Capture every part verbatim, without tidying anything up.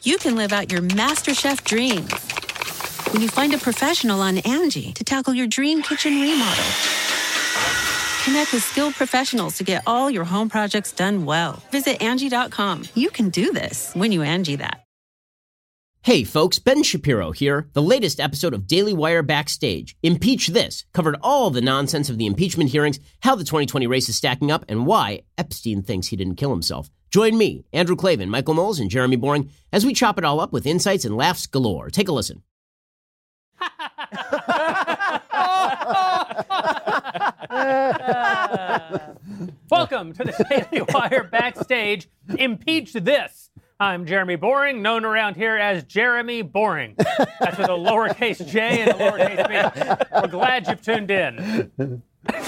you can live out your MasterChef dreams when you find a professional on Angie to tackle your dream kitchen remodel. Connect with skilled professionals to get all your home projects done well. Visit Angie dot com. You can do this when you Angie that. Hey folks, Ben Shapiro here. The latest episode of Daily Wire Backstage, Impeach This, covered all the nonsense of the impeachment hearings, how the twenty twenty race is stacking up, and why Epstein thinks he didn't kill himself. Join me, Andrew Klavan, Michael Knowles, and Jeremy Boring as we chop it all up with insights and laughs galore. Take a listen. Welcome to the Daily Wire Backstage, Impeach This. I'm Jeremy Boring, known around here as Jeremy Boring. That's with a lowercase j and a lowercase b. We're glad you've tuned in.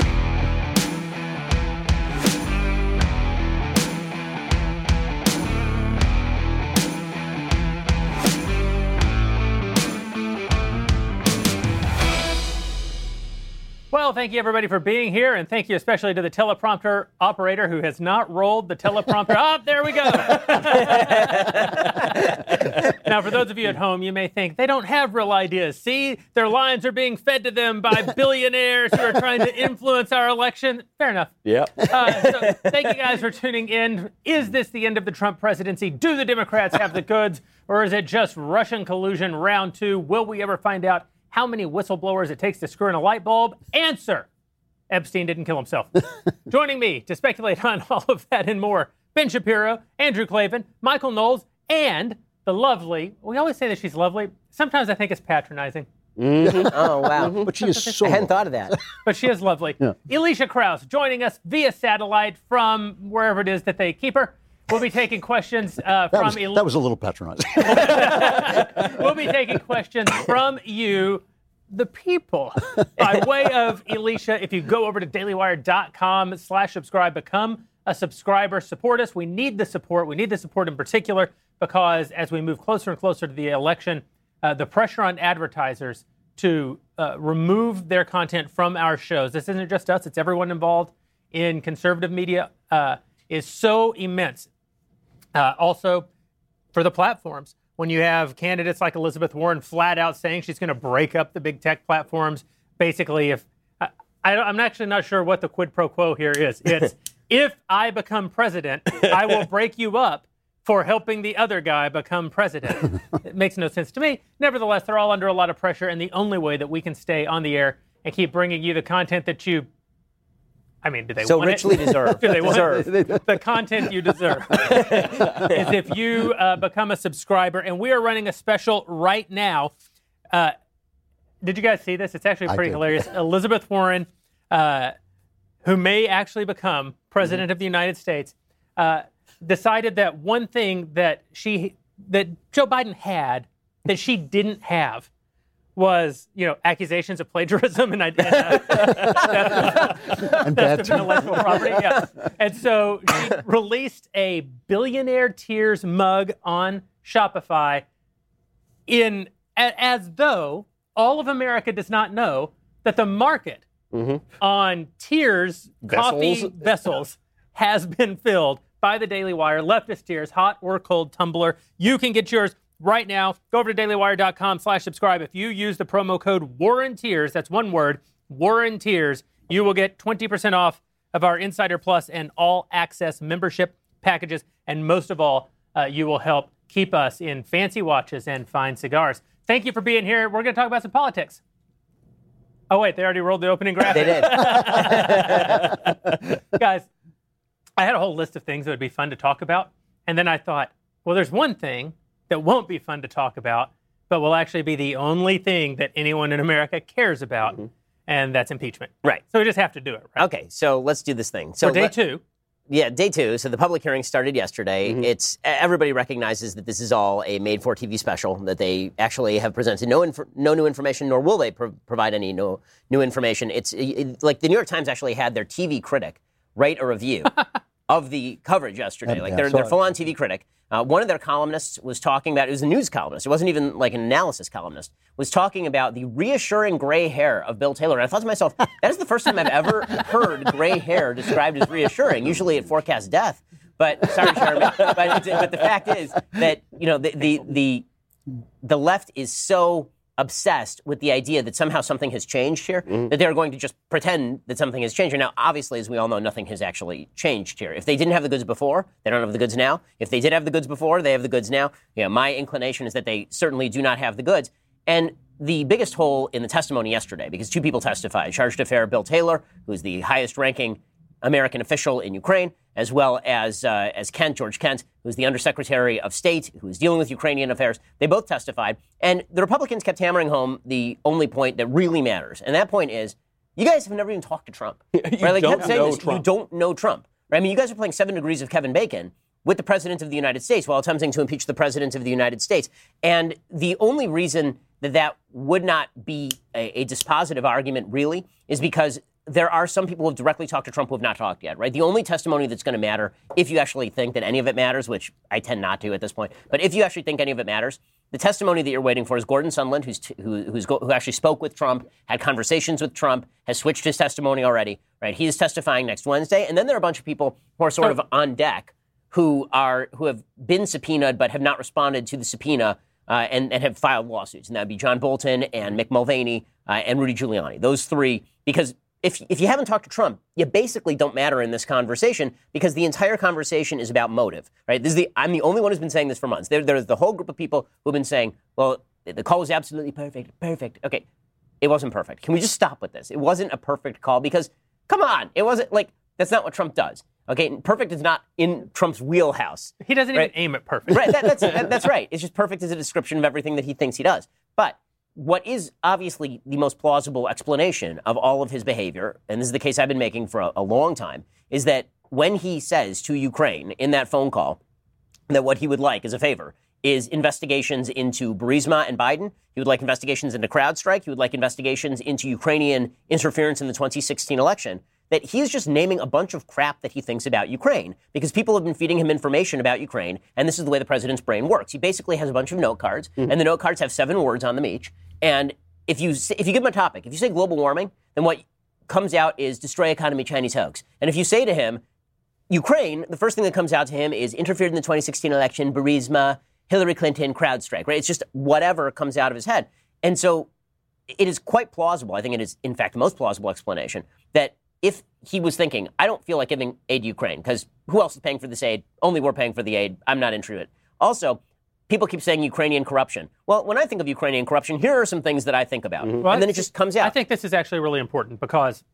Well, thank you, everybody, for being here, and thank you especially to the teleprompter operator who has not rolled the teleprompter. Oh, there we go. Now, for those of you at home, you may think they don't have real ideas. See, their lines are being fed to them by billionaires who are trying to influence our election. Fair enough. Yep. Uh, so thank you guys for tuning in. Is this the end of the Trump presidency? Do the Democrats have the goods, or is it just Russian collusion round two? Will we ever find out how many whistleblowers it takes to screw in a light bulb? Answer: Epstein didn't kill himself. Joining me to speculate on all of that and more, Ben Shapiro, Andrew Klavan, Michael Knowles, and the lovely, we always say that she's lovely. Sometimes I think it's patronizing. Mm-hmm. Oh, wow. Mm-hmm. But she is so I hadn't thought of that. But she is lovely. Yeah. Alicia Krause joining us via satellite from wherever it is that they keep her. We'll be taking questions uh, that from... Was, El- that was a little patronizing. We'll be taking questions from you, the people, by way of Alicia. If you go over to dailywire.com slash subscribe, become a subscriber, support us. We need the support. We need the support in particular because as we move closer and closer to the election, uh, the pressure on advertisers to uh, remove their content from our shows, this isn't just us, it's everyone involved in conservative media, uh, is so immense. Uh, also, for the platforms, when you have candidates like Elizabeth Warren flat out saying she's going to break up the big tech platforms, basically, if I, I, I'm actually not sure what the quid pro quo here is. It's if I become president, I will break you up for helping the other guy become president. It makes no sense to me. Nevertheless, they're all under a lot of pressure, and the only way that we can stay on the air and keep bringing you the content that you I mean, do they so want richly it? deserve? do they deserve. want the content you deserve? Is if you uh, become a subscriber, and we are running a special right now. Uh, did you guys see this? It's actually pretty hilarious. Elizabeth Warren, uh, who may actually become president mm-hmm. of the United States, uh, decided that one thing that she that Joe Biden had that she didn't have was, you know, accusations of plagiarism and, and uh, theft of intellectual property. Yeah. And so she released a billionaire tears mug on Shopify in a, as though all of America does not know that the market mm-hmm. on tears coffee vessels. vessels has been filled by the Daily Wire. Leftist tears, hot or cold tumbler. You can get yours right now. Go over to dailywire.com slash subscribe. If you use the promo code WarrenTears, that's one word, WarrenTears, you will get twenty percent off of our Insider Plus and All Access membership packages. And most of all, uh, you will help keep us in fancy watches and fine cigars. Thank you for being here. We're going to talk about some politics. Oh, wait, they already rolled the opening graphic. They did. Guys, I had a whole list of things that would be fun to talk about. And then I thought, well, there's one thing that won't be fun to talk about, but will actually be the only thing that anyone in America cares about, mm-hmm. and that's impeachment. Right. So we just have to do it, right? Okay, so let's do this thing. So For day let, two. Yeah, day two. So the public hearing started yesterday. Mm-hmm. It's everybody recognizes that this is all a made-for-T V special, that they actually have presented no inf- no new information, nor will they pro- provide any no, new information. It's it, like the New York Times actually had their T V critic write a review of the coverage yesterday. Like, they're, they're full-on T V critic. Uh, one of their columnists was talking about, it was a news columnist, it wasn't even like an analysis columnist, was talking about the reassuring gray hair of Bill Taylor. And I thought to myself, that is the first time I've ever heard gray hair described as reassuring. Usually it forecasts death. But sorry, Jeremy. but, but the fact is that, you know, the, the, the, the left is so obsessed with the idea that somehow something has changed here, mm-hmm. that they're going to just pretend that something has changed. And now, obviously, as we all know, nothing has actually changed here. If they didn't have the goods before, they don't have the goods now. If they did have the goods before, they have the goods now. You know, my inclination is that they certainly do not have the goods. And the biggest hole in the testimony yesterday, because two people testified, Charge d'Affaires Bill Taylor, who's the highest-ranking American official in Ukraine, as well as uh, as Kent, George Kent, who's the Undersecretary of State, who is dealing with Ukrainian affairs. They both testified. And the Republicans kept hammering home the only point that really matters. And that point is, you guys have never even talked to Trump. you right? Like, don't kept saying know this, Trump. You don't know Trump. Right? I mean, you guys are playing seven degrees of Kevin Bacon with the President of the United States while attempting to impeach the President of the United States. And the only reason that that would not be a, a dispositive argument, really, is because there are some people who have directly talked to Trump who have not talked yet, right? The only testimony that's going to matter, if you actually think that any of it matters, which I tend not to at this point, but if you actually think any of it matters, the testimony that you're waiting for is Gordon Sondland, who's t- who, who's go- who actually spoke with Trump, had conversations with Trump, has switched his testimony already, right? He is testifying next Wednesday. And then there are a bunch of people who are sort of on deck who are who have been subpoenaed but have not responded to the subpoena uh, and, and have filed lawsuits. And that would be John Bolton and Mick Mulvaney uh, and Rudy Giuliani. Those three, because If if you haven't talked to Trump, you basically don't matter in this conversation because the entire conversation is about motive, right? This is the I'm the only one who's been saying this for months. There, there's the whole group of people who've been saying, well, the call was absolutely perfect, perfect. Okay, it wasn't perfect. Can we just stop with this? It wasn't a perfect call because, come on, it wasn't like, that's not what Trump does. Okay, perfect is not in Trump's wheelhouse. He doesn't right? even aim at perfect. Right, that, that's, that, that's right. It's just perfect as a description of everything that he thinks he does. But what is obviously the most plausible explanation of all of his behavior, and this is the case I've been making for a, a long time, is that when he says to Ukraine in that phone call that what he would like as a favor is investigations into Burisma and Biden, he would like investigations into CrowdStrike, he would like investigations into Ukrainian interference in the twenty sixteen election, that he's just naming a bunch of crap that he thinks about Ukraine because people have been feeding him information about Ukraine, and this is the way the president's brain works. He basically has a bunch of note cards, mm-hmm. and the note cards have seven words on them each. And if you if you give him a topic, if you say global warming, then what comes out is destroy economy, Chinese hoax. And if you say to him, Ukraine, the first thing that comes out to him is interfered in the twenty sixteen election, Burisma, Hillary Clinton, CrowdStrike, right? It's just whatever comes out of his head. And so it is quite plausible, I think it is, in fact, the most plausible explanation, that if he was thinking, I don't feel like giving aid to Ukraine, because who else is paying for this aid? Only we're paying for the aid. I'm not interested. Also, people keep saying Ukrainian corruption. Well, when I think of Ukrainian corruption, here are some things that I think about. Mm-hmm. Well, and then it just comes out. I think this is actually really important because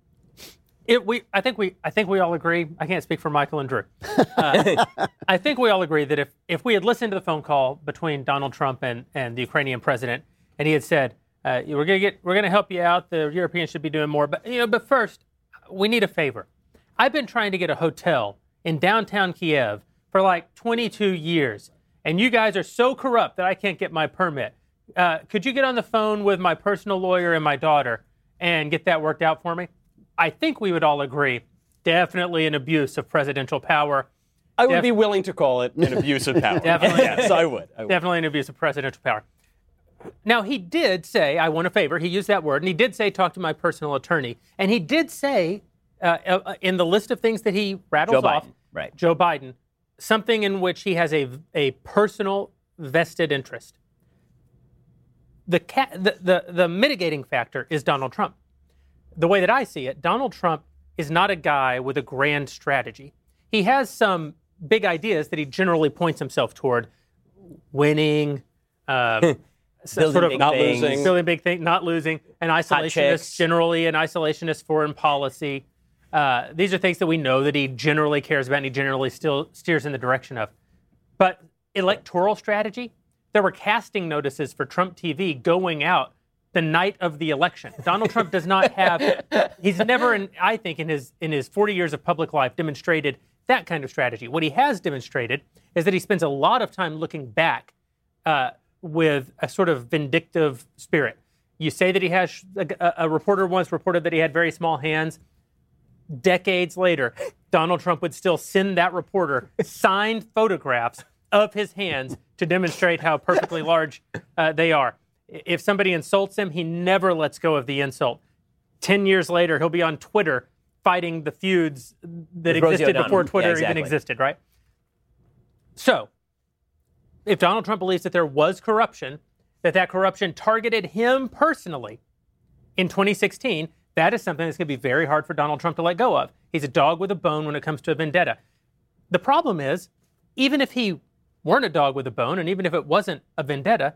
it, we, I think we, I think we all agree. I can't speak for Michael and Drew. Uh, I think we all agree that if, if we had listened to the phone call between Donald Trump and, and the Ukrainian president, and he had said, uh, "We're going to get, we're going to help you out. The Europeans should be doing more, but you know, but first, we need a favor. I've been trying to get a hotel in downtown Kiev for like twenty-two years." And you guys are so corrupt that I can't get my permit. Uh, could you get on the phone with my personal lawyer and my daughter and get that worked out for me? I think we would all agree, definitely an abuse of presidential power. I would Def- be willing to call it an abuse of power. Definitely. Yes, I would. I would. Definitely an abuse of presidential power. Now, he did say, I want a favor. He used that word, and he did say, talk to my personal attorney. And he did say, uh, uh, in the list of things that he rattles Joe off, Biden, right. Joe Biden, something in which he has a, a personal vested interest. The, ca- the, the, the mitigating factor is Donald Trump. The way that I see it, Donald Trump is not a guy with a grand strategy. He has some big ideas that he generally points himself toward: winning, uh, sort of not things. losing, building big things, not losing, an isolationist, generally an isolationist foreign policy. Uh, these are things that we know that he generally cares about and he generally still steers in the direction of. But electoral strategy, there were casting notices for Trump T V going out the night of the election. Donald Trump does not have, he's never, in, I think, in his in his forty years of public life, demonstrated that kind of strategy. What he has demonstrated is that he spends a lot of time looking back uh, with a sort of vindictive spirit. You say that he has, a, a reporter once reported that he had very small hands. Decades later, Donald Trump would still send that reporter signed photographs of his hands to demonstrate how perfectly large uh, they are. If somebody insults him, he never lets go of the insult. Ten years later, he'll be on Twitter fighting the feuds that With Rosie existed O'Donnell. before Twitter Yeah, exactly. even existed, right? So, if Donald Trump believes that there was corruption, that that corruption targeted him personally in twenty sixteen, that is something that's going to be very hard for Donald Trump to let go of. He's a dog with a bone when it comes to a vendetta. The problem is, even if he weren't a dog with a bone, and even if it wasn't a vendetta,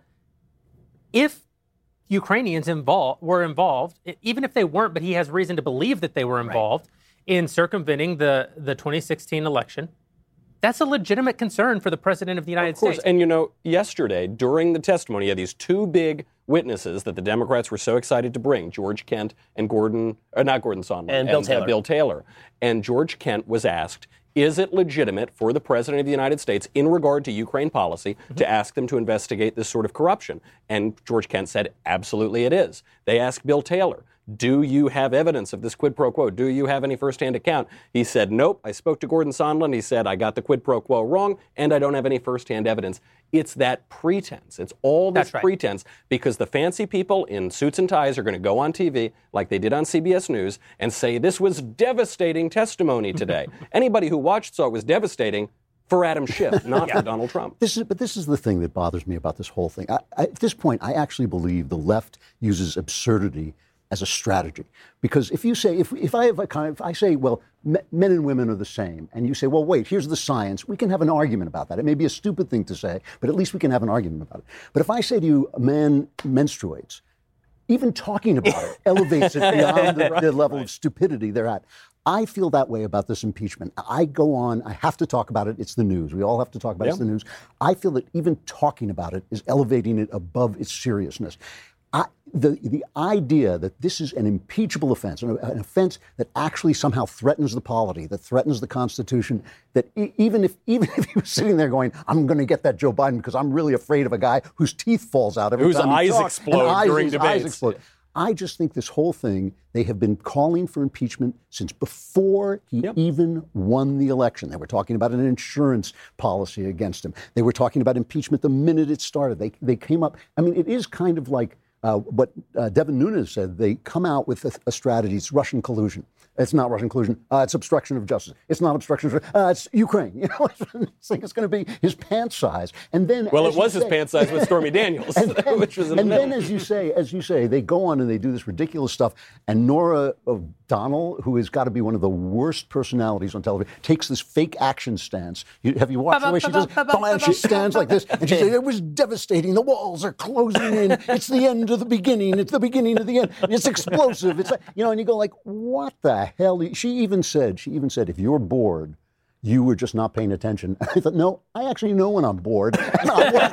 if Ukrainians involved were involved, even if they weren't, but he has reason to believe that they were involved right. in circumventing the, the twenty sixteen election, that's a legitimate concern for the president of the United of course. States. And, you know, yesterday, during the testimony of these two big witnesses that the Democrats were so excited to bring, George Kent and Gordon, or not Gordon Sondland, and, Bill, and Taylor. Uh, Bill Taylor. And George Kent was asked, is it legitimate for the president of the United States, in regard to Ukraine policy, mm-hmm. to ask them to investigate this sort of corruption? And George Kent said, absolutely it is. They asked Bill Taylor, do you have evidence of this quid pro quo? Do you have any firsthand account? He said, nope. I spoke to Gordon Sondland. He said, I got the quid pro quo wrong, and I don't have any firsthand evidence. It's that pretense. It's all this That's right. pretense, because the fancy people in suits and ties are going to go on T V, like they did on C B S News, and say this was devastating testimony today. Anybody who watched saw it was devastating for Adam Schiff, not yeah. for Donald Trump. This is, but this is the thing that bothers me about this whole thing. I, I, at this point, I actually believe the left uses absurdity as a strategy. Because if you say, if, if I have a kind of, if I say, well, me, men and women are the same, and you say, well, wait, here's the science, we can have an argument about that. It may be a stupid thing to say, but at least we can have an argument about it. But if I say to you, a man menstruates, even talking about it elevates it beyond the, the level of stupidity they're at. I feel that way about this impeachment. I go on, I have to talk about it. It's the news. We all have to talk about it. It's the news. I feel that even talking about it is elevating it above its seriousness. I, the the idea that this is an impeachable offense, an, an offense that actually somehow threatens the polity, that threatens the Constitution, that e- even if even if he was sitting there going, I'm going to get that Joe Biden because I'm really afraid of a guy whose teeth falls out every whose time he eyes talks, explode eyes, during his debates. Eyes explode. I just think this whole thing, they have been calling for impeachment since before he yep. even won the election. They were talking about an insurance policy against him. They were talking about impeachment the minute it started. They they came up. I mean, it is kind of like Uh, what uh, Devin Nunes said. They come out with a, a strategy. It's Russian collusion. It's not Russian collusion. Uh, it's obstruction of justice. It's not obstruction of justice. Uh, it's Ukraine. You know, it's like it's going to be his pant size. And then, well, it was say, his pant size with Stormy Daniels, and then, which was in and the then, as you say, as you say, they go on and they do this ridiculous stuff. And Nora O'Donnell, who has got to be one of the worst personalities on television, takes this fake action stance. You, have you watched the way she does? And she stands like this, and she says, "It was devastating. The walls are closing in. It's the end of the beginning. It's the beginning of the end. It's explosive. It's like, you know." And you go like, "What the hell?" She even said, "She even said, if you're bored, you were just not paying attention." I thought, no, I actually know when I'm bored. And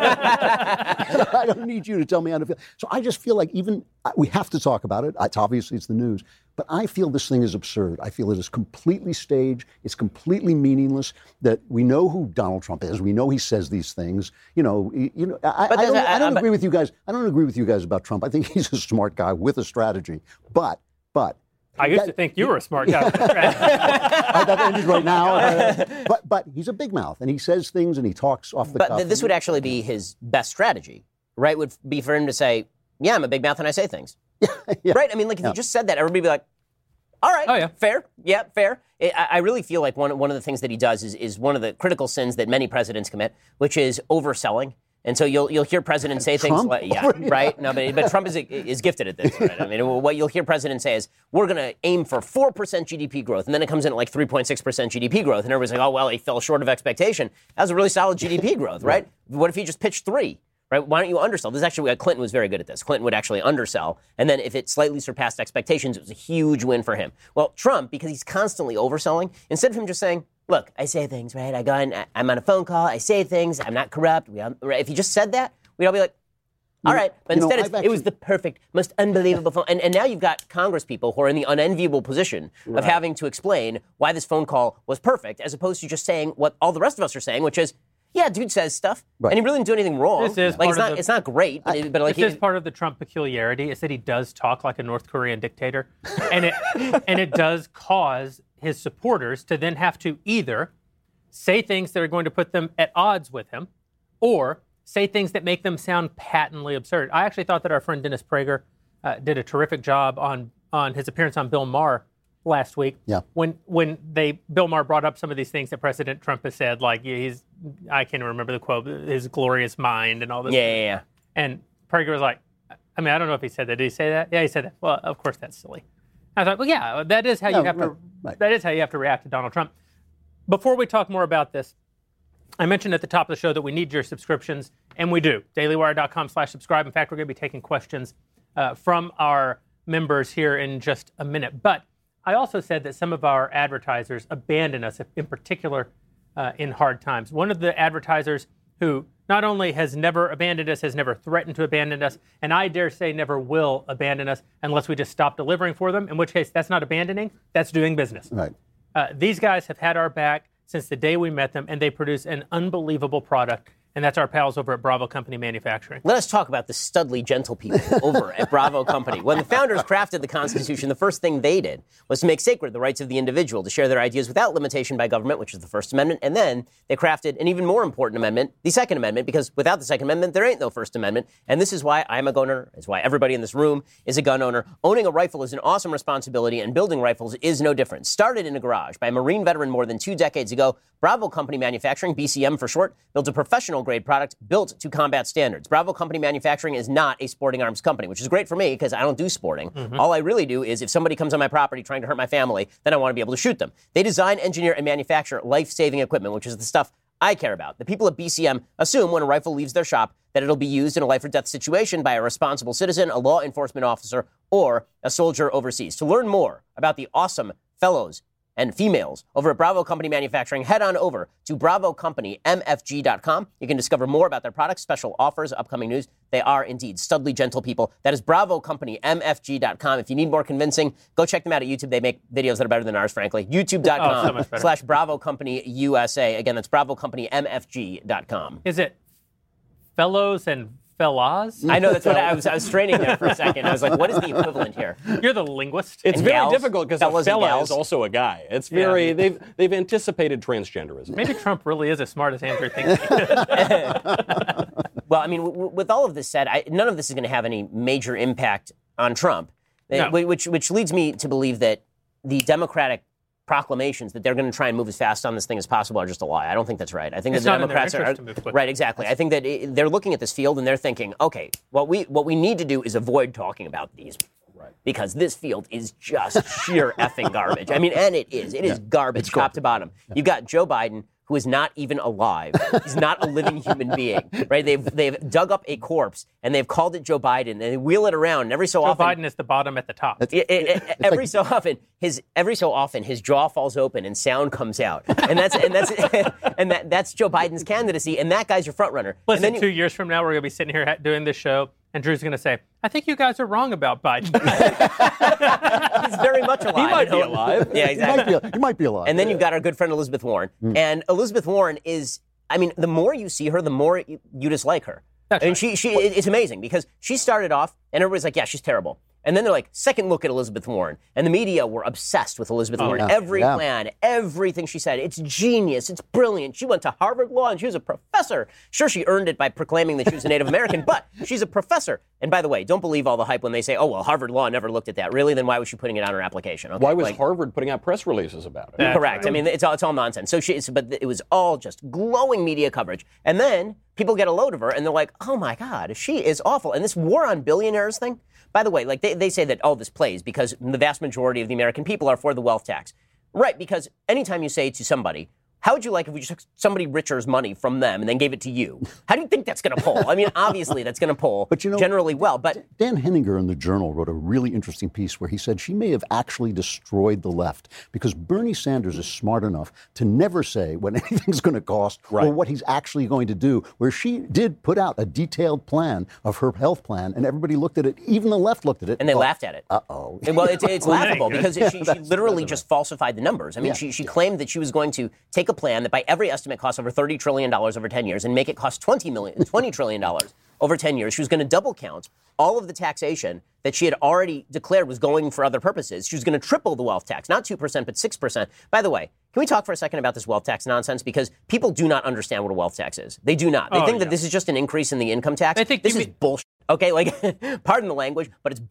I don't need you to tell me how to feel. So I just feel like even we have to talk about it. It's obviously it's the news, but I feel this thing is absurd. I feel it is completely staged. It's completely meaningless. That we know who Donald Trump is. We know he says these things. You know, you know. I, I don't, I don't agree with you guys. I don't agree with you guys about Trump. I think he's a smart guy with a strategy. But, but. I used that, to think you were a smart guy. I got ended right now. Uh, but but he's a big mouth, and he says things, and he talks off the but cuff. But this would actually be his best strategy, right? Would be for him to say, yeah, I'm a big mouth and I say things. yeah. Right? I mean, like, if yeah. you just said that, everybody would be like, all right, oh, yeah. fair, yeah, fair. It, I, I really feel like one, one of the things that he does is, is one of the critical sins that many presidents commit, which is overselling. And so you'll you'll hear presidents say Trump? things like, yeah, right? No, but, but Trump is is gifted at this, right? I mean, what you'll hear presidents say is, we're going to aim for four percent G D P growth. And then it comes in at like three point six percent G D P growth. And everybody's like, oh, well, he fell short of expectation. That was a really solid G D P growth, right? What if he just pitched three? Right? Why don't you undersell? This is actually, Clinton was very good at this. Clinton would actually undersell. And then if it slightly surpassed expectations, it was a huge win for him. Well, Trump, because he's constantly overselling, instead of him just saying, look, I say things, right? I go in, I'm on a phone call, I say things, I'm not corrupt. We, right? If he just said that, we'd all be like, all right. But you instead, know, it's, actually, it was the perfect, most unbelievable phone. And, and now you've got Congress people who are in the unenviable position right. of having to explain why this phone call was perfect, as opposed to just saying what all the rest of us are saying, which is, yeah, dude says stuff, right. and he really didn't do anything wrong. This is like part it's not, of the, it's not great, but, it, but like this he, is part of the Trump peculiarity is that he does talk like a North Korean dictator, and it and it does cause his supporters to then have to either say things that are going to put them at odds with him, or say things that make them sound patently absurd. I actually thought that our friend Dennis Prager uh, did a terrific job on on his appearance on Bill Maher last week. Yeah. When when they Bill Maher brought up some of these things that President Trump has said, like he's I can't remember the quote, his glorious mind and all this. Yeah, yeah, yeah. And Prager was like, I mean, I don't know if he said that. Did he say that? Yeah, he said that. Well, of course that's silly. I thought, well, yeah, that is how you No, have right, to. right. That is how you have to react to Donald Trump. Before we talk more about this, I mentioned at the top of the show that we need your subscriptions, and we do. dailywire.com slash subscribe. In fact, we're going to be taking questions uh, from our members here in just a minute. But I also said that some of our advertisers abandon us, in particular uh, in hard times. One of the advertisers who not only has never abandoned us, has never threatened to abandon us, and I dare say never will abandon us unless we just stop delivering for them, in which case that's not abandoning, that's doing business. Right. Uh, these guys have had our back since the day we met them, and they produce an unbelievable product. And that's our pals over at Bravo Company Manufacturing. Let us talk about the studly, gentle people over at Bravo Company. When the founders crafted the Constitution, the first thing they did was to make sacred the rights of the individual to share their ideas without limitation by government, which is the First Amendment. And then they crafted an even more important amendment, the Second Amendment, because without the Second Amendment, there ain't no First Amendment. And this is why I'm a gun owner. It's why everybody in this room is a gun owner. Owning a rifle is an awesome responsibility, and building rifles is no different. Started in a garage by a Marine veteran more than two decades ago, Bravo Company Manufacturing, B C M for short, built a professional-grade product built to combat standards. Bravo Company Manufacturing is not a sporting arms company, which is great for me because I don't do sporting. Mm-hmm. All I really do is if somebody comes on my property trying to hurt my family, then I want to be able to shoot them. They design, engineer, and manufacture life-saving equipment, which is the stuff I care about. The people at B C M assume when a rifle leaves their shop that it'll be used in a life-or-death situation by a responsible citizen, a law enforcement officer, or a soldier overseas. To learn more about the awesome fellows and females over at Bravo Company Manufacturing, head on over to bravo company m f g dot com. You can discover more about their products, special offers, upcoming news. They are indeed studly, gentle people. That is bravo company m f g dot com. If you need more convincing, go check them out at YouTube. They make videos that are better than ours, frankly. YouTube.com oh, so slash Bravo Company U S A. Again, that's bravo company m f g dot com. Is it fellows and fellas? I know, that's what I was, I was straining there for a second. I was like, what is the equivalent here? You're the linguist. It's And very gals, difficult because a fellas and fella gals. is also a guy. It's very Yeah. they've they've anticipated transgenderism. Maybe Trump really is as smart as Andrew thinks. Well, I mean, w- w- with all of this said, I, none of this is going to have any major impact on Trump, uh, No. wh- which which leads me to believe that the Democratic proclamations that they're going to try and move as fast on this thing as possible are just a lie. I don't think that's right. I think It's that the not in their Democrats are, interest to move quickly. right. Exactly. I think that it, they're looking at this field and they're thinking, okay, what we what we need to do is avoid talking about these. Because this field is just sheer effing garbage. I mean, and it is. It is garbage top to bottom. You've got Joe Biden, who is not even alive. He's not a living human being, right? They've they've dug up a corpse and they've called it Joe Biden and they wheel it around. And every so Joe often, Biden is the bottom at the top. it- it- it- every so often, his every so often his jaw falls open and sound comes out, and that's and that's and that that's Joe Biden's candidacy, and that guy's your front runner. And Listen, then you- two years from now, we're going to be sitting here ha- doing this show, and Drew's going to say, I think you guys are wrong about Biden. he's very much alive. He might And be he'll- alive. Yeah, He exactly. might be, he might be alive. And then you've got our good friend Elizabeth Warren. And Elizabeth Warren is, I mean, the more you see her, the more you, you dislike her. That's I mean, right. she, she, it's amazing because she started off and everybody's like, yeah, she's terrible. And then they're like, second look at Elizabeth Warren. And the media were obsessed with Elizabeth Warren. yeah. Every Yeah. plan, everything she said, it's genius, it's brilliant. She went to Harvard Law and she was a professor. Sure, she earned it by proclaiming that she was a Native American, but she's a professor. And by the way, don't believe all the hype when they say, oh, well, Harvard Law never looked at that. Really? Then why was she putting it on her application? Okay, Why was like- Harvard putting out press releases about it? That's Correct. I mean, it's all, it's all nonsense. So she, it's- but it was all just glowing media coverage. And then people get a load of her and they're like, oh my God, she is awful. And this war on billionaires thing, by the way, like they, they say that, oh, this plays because the vast majority of the American people are for the wealth tax. Right, because anytime you say to somebody, how would you like if we just took somebody richer's money from them and then gave it to you? How do you think that's going to pull? I mean, obviously that's going to pull But you know- generally well, but Dan Henninger in the Journal wrote a really interesting piece where he said she may have actually destroyed the left because Bernie Sanders is smart enough to never say what anything's going to cost or Right. what he's actually going to do, where she did put out a detailed plan of her health plan, and everybody looked at it, even the left looked at it. and they thought, laughed at it. Uh-oh. Well, it's, it's laughable good. because she, she literally just falsified the numbers. I mean, Yeah. she, she claimed that she was going to take a plan that by every estimate costs over thirty trillion dollars over ten years and make it cost twenty million, twenty trillion dollars over ten years. She was going to double count all of the taxation that she had already declared was going for other purposes. She was going to triple the wealth tax, not two percent, but six percent. By the way, can we talk for a second about this wealth tax nonsense? Because people do not understand what a wealth tax is. They do not. They Oh, think that yeah. this is just an increase in the income tax. They think this you is mean- bullshit. Okay, like, pardon the language, but it's bullshit.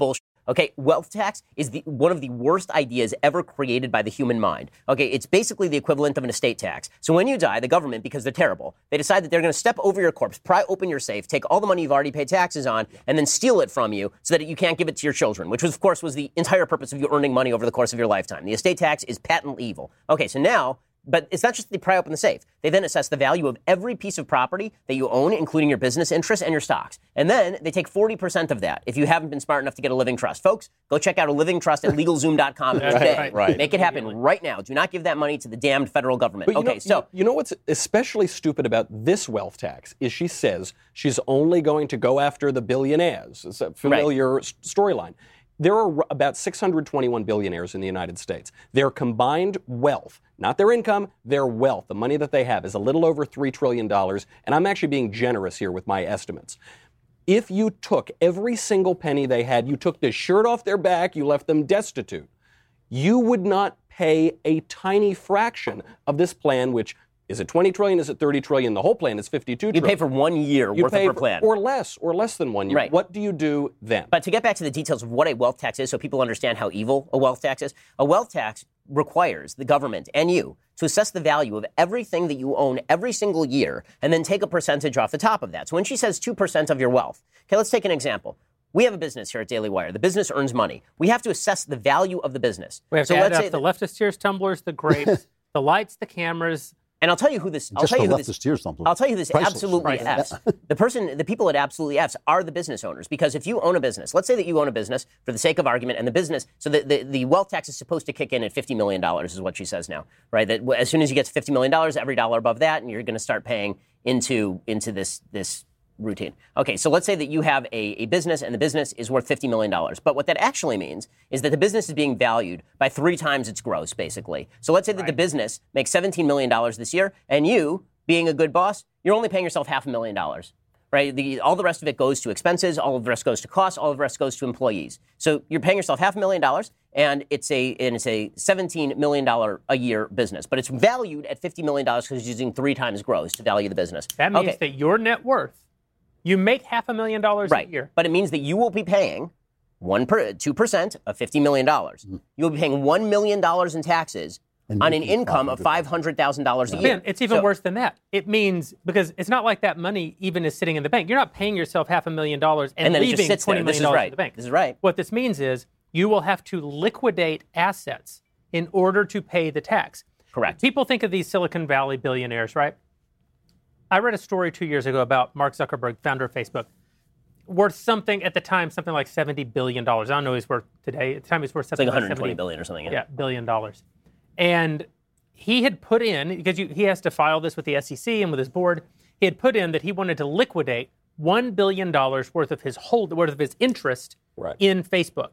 Okay, wealth tax is the, one of the worst ideas ever created by the human mind. Okay, it's basically the equivalent of an estate tax. So when you die, the government, because they're terrible, they decide that they're going to step over your corpse, pry open your safe, take all the money you've already paid taxes on, and then steal it from you so that you can't give it to your children, which was, of course, was the entire purpose of you earning money over the course of your lifetime. The estate tax is patently evil. Okay, so now... But it's not just they pry open the safe. They then assess the value of every piece of property that you own, including your business interests and your stocks. And then they take forty percent of that if you haven't been smart enough to get a living trust. Folks, go check out a living trust at LegalZoom dot com today. Right, right. Make it happen right now. Do not give that money to the damned federal government. But you okay, know, so... You, you know what's especially stupid about this wealth tax is she says she's only going to go after the billionaires. It's a familiar right. storyline. There are about six hundred twenty-one billionaires in the United States. Their combined wealth, not their income, their wealth, the money that they have, is a little over three trillion dollars. And I'm actually being generous here with my estimates. If you took every single penny they had, you took the shirt off their back, you left them destitute, you would not pay a tiny fraction of this plan, which is it twenty trillion dollars? Is it thirty trillion dollars? The whole plan is fifty-two trillion dollars. You pay for one year you worth pay of her for, plan. Or less, or less than one year. Right. What do you do then? But to get back to the details of what a wealth tax is so people understand how evil a wealth tax is, a wealth tax requires the government and you to assess the value of everything that you own every single year and then take a percentage off the top of that. So when she says two percent of your wealth, okay, let's take an example. We have a business here at Daily Wire. The business earns money. We have to assess the value of the business. We have so to add let's up say the that, leftist tears tumblers, the grapes, the lights, the cameras. And I'll tell you who this. I'll Just tell you the who this. leftist tears tumblers. I'll tell you who this Priceless. absolutely Priceless. F's. The person, the people it absolutely F's are the business owners. Because if you own a business, let's say that you own a business for the sake of argument, and the business, so the, the, the wealth tax is supposed to kick in at fifty million dollars, is what she says now, right? That as soon as you get to fifty million dollars, every dollar above that, and you're going to start paying into into this this. routine. Okay, so let's say that you have a, a business and the business is worth fifty million dollars. But what that actually means is that the business is being valued by three times its gross, basically. So let's say that right. the business makes seventeen million dollars this year, and you, being a good boss, you're only paying yourself half a million dollars. Right? The, all the rest of it goes to expenses, all of the rest goes to costs, all of the rest goes to employees. So you're paying yourself half a million dollars, and it's a and it's a seventeen million dollars a year business. But it's valued at fifty million dollars because it's using three times gross to value the business. That means okay. that your net worth, you make half a million dollars right. a year. But it means that you will be paying one per, two percent of fifty million dollars. Mm-hmm. You'll be paying one million dollars in taxes and on an income of five hundred thousand dollars yeah. a year. Man, it's even so, worse than that. It means, because it's not like that money even is sitting in the bank. You're not paying yourself half a million dollars and, and then leaving it just sits twenty there. million dollars dollars right. in the bank. This is right. What this means is you will have to liquidate assets in order to pay the tax. Correct. People think of these Silicon Valley billionaires, right? I read a story two years ago about Mark Zuckerberg, founder of Facebook, worth something at the time, something like seventy billion dollars. I don't know what he's worth today. At the time, he's worth something it's like like one hundred twenty seventy billion or something. Yeah, yeah billion dollars. And he had put in, because you, he has to file this with the S E C and with his board, he had put in that he wanted to liquidate one billion dollars worth of his hold, worth of his interest right. in Facebook.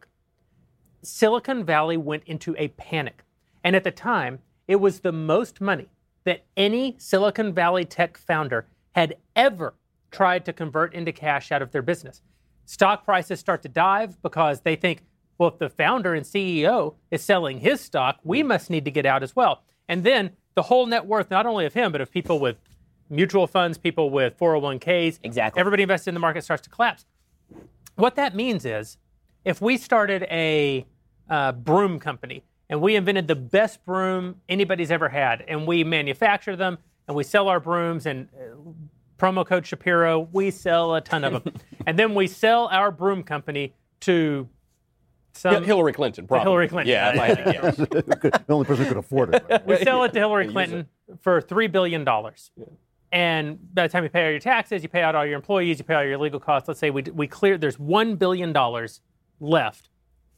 Silicon Valley went into a panic. And at the time, it was the most money that any Silicon Valley tech founder had ever tried to convert into cash out of their business. Stock prices start to dive because they think, well, if the founder and C E O is selling his stock, we must need to get out as well. And then the whole net worth, not only of him, but of people with mutual funds, people with four oh one k's, exactly. everybody invested in the market starts to collapse. What that means is, if we started a uh, broom company and we invented the best broom anybody's ever had, and we manufacture them and we sell our brooms, and uh, promo code Shapiro, we sell a ton of them. And then we sell our broom company to some... Hillary Clinton, probably. Hillary Clinton. Yeah, if I had to guess. The only person who could afford it. Right? We sell it to Hillary Clinton for three billion dollars. Yeah. And by the time you pay all your taxes, you pay out all your employees, you pay all your legal costs. Let's say we we clear, there's one billion dollars left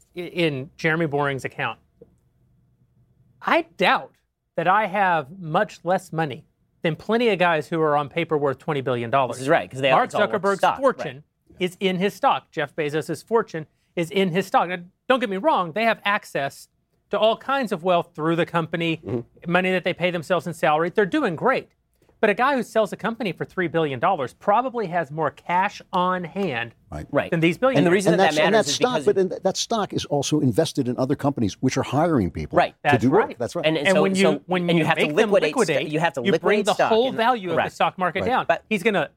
in Jeremy Boring's account. I doubt that I have much less money than plenty of guys who are on paper worth twenty billion dollars. This is right, because they Mark all Zuckerberg's stock, fortune right. is in his stock. Jeff Bezos' fortune is in his stock. Now, don't get me wrong, they have access to all kinds of wealth through the company, mm-hmm. money that they pay themselves in salary. They're doing great. But a guy who sells a company for three billion dollars probably has more cash on hand right. Right. than these billionaires. And the reason and that that and matters that is stock, because... But in, that stock is also invested in other companies which are hiring people right. to That's do right. work. That's right. And, and, And so, when you so, when and you, you have make to them liquidate, liquidate, st- you have to you liquidate bring the stock whole in, value correct. of the stock market Right. down. But he's going to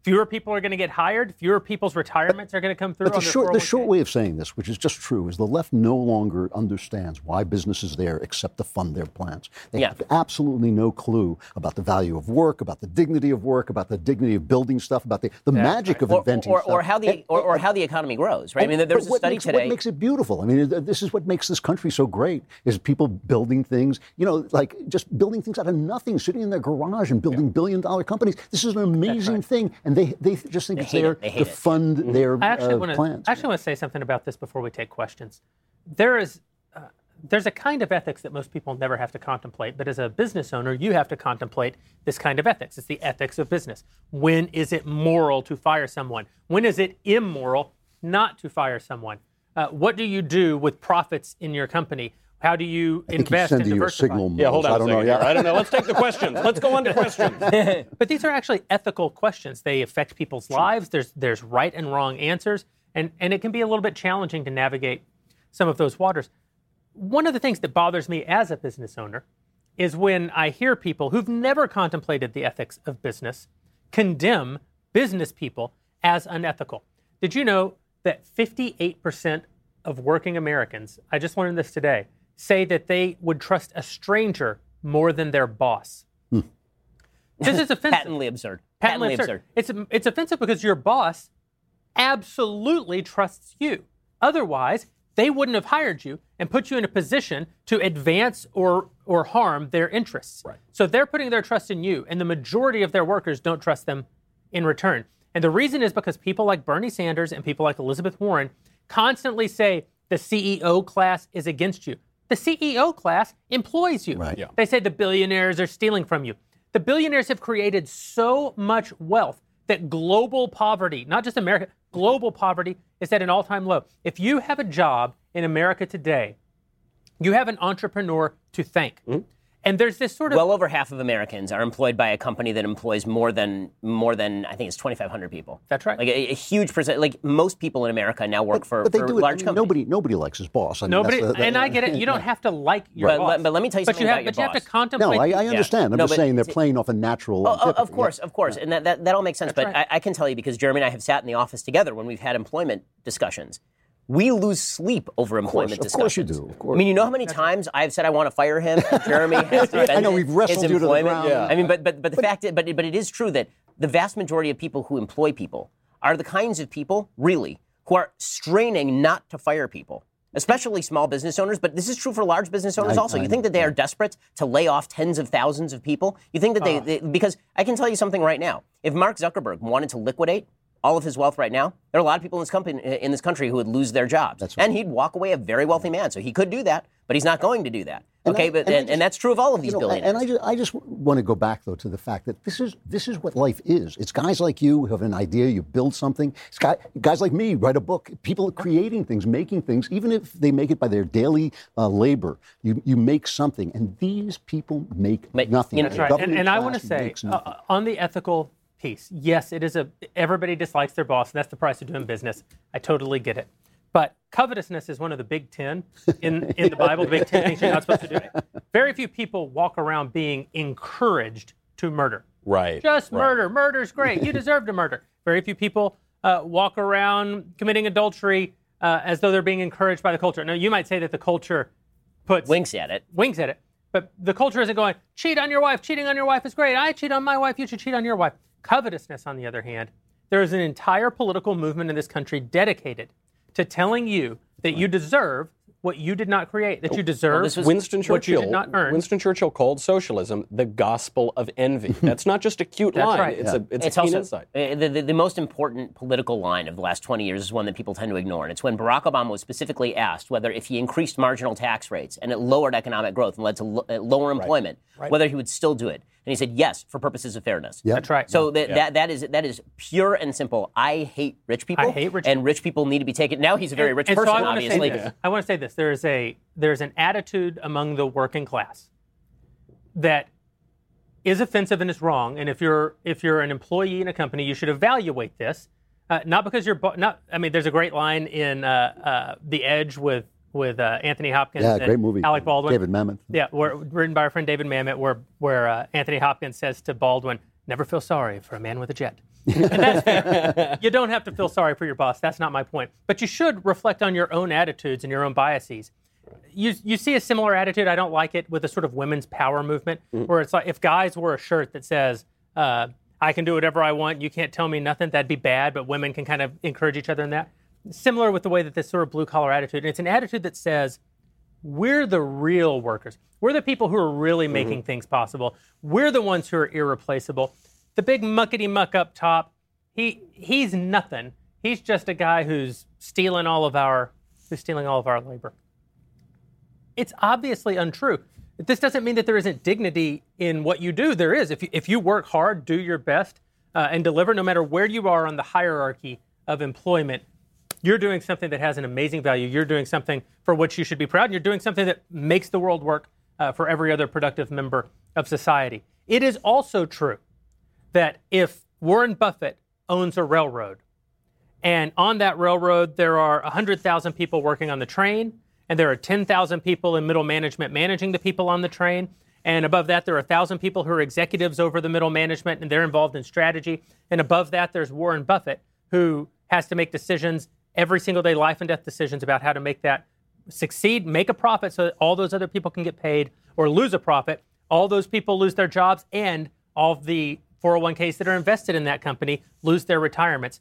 Fewer people are going to get hired. Fewer people's retirements are going to come through. But the on their short, the four oh one k. short way of saying this, which is just true, is the left no longer understands why business is there except to fund their plans. They Yeah. have absolutely no clue about the value of work, about the dignity of work, about the dignity of building stuff, about the, the magic of Or, inventing or, stuff. or how the And- or, or how the economy grows, right? I mean, there was but a what study makes, today. What makes it beautiful? I mean, this is what makes this country so great: is people building things. You know, like just building things out of nothing, sitting in their garage and building billion-dollar companies. This is an amazing right. thing, and they they just think They it's hate there it. They hate to it. fund their I actually uh, want to plans. actually want to say something about this before we take questions. There is uh, there's a kind of ethics that most people never have to contemplate, but as a business owner, you have to contemplate this kind of ethics. It's the ethics of business. When is it moral to fire someone? When is it immoral not to fire someone? Uh, what do you do with profits in your company? How do you I think he's invest and sending you a diversify? signal. Yeah, hold on I a don't second know. here. I don't know. Let's take the questions. Let's go on to questions. But these are actually ethical questions. They affect people's lives. There's there's right and wrong answers, and, and it can be a little bit challenging to navigate some of those waters. One of the things that bothers me as a business owner is when I hear people who've never contemplated the ethics of business condemn business people as unethical. Did you know that fifty-eight percent of working Americans, I just learned this today, say that they would trust a stranger more than their boss? Hmm. This is offensive. patently absurd. Patently absurd. It's, it's offensive because your boss absolutely trusts you. Otherwise, they wouldn't have hired you and put you in a position to advance or, or harm their interests. Right. So they're putting their trust in you, and the majority of their workers don't trust them in return. And the reason is because people like Bernie Sanders and people like Elizabeth Warren constantly say the C E O class is against you. The C E O class employs you. Right. Yeah. They say the billionaires are stealing from you. The billionaires have created so much wealth that global poverty, not just America, global poverty is at an all-time low. If you have a job in America today, you have an entrepreneur to thank. Mm-hmm. And there's this sort of... Well over half of Americans are employed by a company that employs more than more than I think it's twenty-five hundred people. That's right. Like a, a huge percent. Like most people in America now work for, But they for do it. large I mean, companies. nobody, nobody likes his boss. I mean, Nobody, that's the- and I get it. You don't have to like your But boss. let- but let me tell you but something you have, about your But you have boss. to contemplate... No, I, I understand. I'm No, just but saying they're it's- playing off a natural. Oh, oh, antipathy. of course, of course, and that, that, that all makes sense. That's but right. I, I can tell you because Jeremy and I have sat in the office together when we've had employment discussions. We lose sleep over employment of course you discussions. do, of course. I mean, you know how many times I've said I want to fire him, and Jeremy has defended I know, we've wrestled his you to the employment. ground. Yeah. I mean, but but but the fact, is, but but it is true that the vast majority of people who employ people are the kinds of people, really, who are straining not to fire people. Especially small business owners, but this is true for large business owners I- also. I You think that they know. are desperate to lay off tens of thousands of people? You think that they, they, because I can tell you something right now. If Mark Zuckerberg wanted to liquidate all of his wealth right now, there are a lot of people in this company in this country who would lose their jobs, That's right. and he'd walk away a very wealthy man. So he could do that, but he's not going to do that. And Okay, I- but and I and, just- and that's true of all of these You know, billionaires. and I just, I just want to go back though to the fact that this is this is what life is. It's guys like you who have an idea, you build something. It's guy, guys like me write a book. People creating things, making things, even if they make it by their daily uh, labor, you you make something, and these people make Make- nothing. you know, The That's right. And, government and I want to class say, makes nothing. uh, on the ethical piece, yes, it is a, everybody dislikes their boss, and that's the price of doing business. I totally get it. But covetousness is one of the big ten in, in the Bible, the big ten things you're not supposed to do. Very few people walk around being encouraged to murder. Right. Just right. murder. Murder's great. You deserve to murder. Very few people uh, walk around committing adultery uh, as though they're being encouraged by the culture. Now, you might say that the culture puts Winks at it. winks at it, but the culture isn't going, cheat on your wife. Cheating on your wife is great. I cheat on my wife. You should cheat on your wife. Covetousness, on the other hand, there is an entire political movement in this country dedicated to telling you that you deserve what you did not create, that you deserve this was- Winston what you Churchill, did not earn. Winston Churchill called socialism the gospel of envy. That's not just a cute That's line. right. It's a it's, It's a keen also insight. uh, the, the, the most important political line of the last twenty years is one that people tend to ignore. And it's when Barack Obama was specifically asked whether if he increased marginal tax rates and it lowered economic growth and led to lo- uh, lower employment, whether he would still do it. And he said yes, for purposes of fairness. Yeah. That's right. So that, that that is that is pure and simple. I hate rich people. I hate rich and people. rich people need to be taken. Now he's a very rich and person, so I want obviously. To say this. I want to say this. There is a there's an attitude among the working class that is offensive and is wrong. And if you're if you're an employee in a company, you should evaluate this. Uh, not because you're bo- not. I mean, there's a great line in uh, uh, The Edge with with uh, Anthony Hopkins. Yeah, and great movie. Alec Baldwin. David Mamet. Yeah, where, written by our friend David Mamet, where where uh, Anthony Hopkins says to Baldwin, "Never feel sorry for a man with a jet." And that's fair. You don't have to feel sorry for your boss. That's not my point. But you should reflect on your own attitudes and your own biases. You you see a similar attitude, I don't like it, with a sort of women's power movement, mm-hmm. where it's like if guys wore a shirt that says, uh, I can do whatever I want, you can't tell me nothing, that'd be bad, but women can kind of encourage each other in that. Similar with the way that this sort of blue-collar attitude, and it's an attitude that says, we're the real workers. We're the people who are really making mm-hmm. things possible. We're the ones who are irreplaceable. The big muckety-muck up top, he he's nothing. He's just a guy who's stealing all of our who's stealing all of our labor. It's obviously untrue. This doesn't mean that there isn't dignity in what you do. There is. If you, if you work hard, do your best, uh, and deliver, no matter where you are on the hierarchy of employment, you're doing something that has an amazing value. You're doing something for which you should be proud. And you're doing something that makes the world work uh, for every other productive member of society. It is also true that if Warren Buffett owns a railroad, and on that railroad there are one hundred thousand people working on the train, and there are ten thousand people in middle management managing the people on the train, and above that there are one thousand people who are executives over the middle management, and they're involved in strategy, and above that there's Warren Buffett, who has to make decisions every single day, life and death decisions about how to make that succeed, make a profit so that all those other people can get paid, or lose a profit, all those people lose their jobs, and all of the four oh one k's that are invested in that company lose their retirements.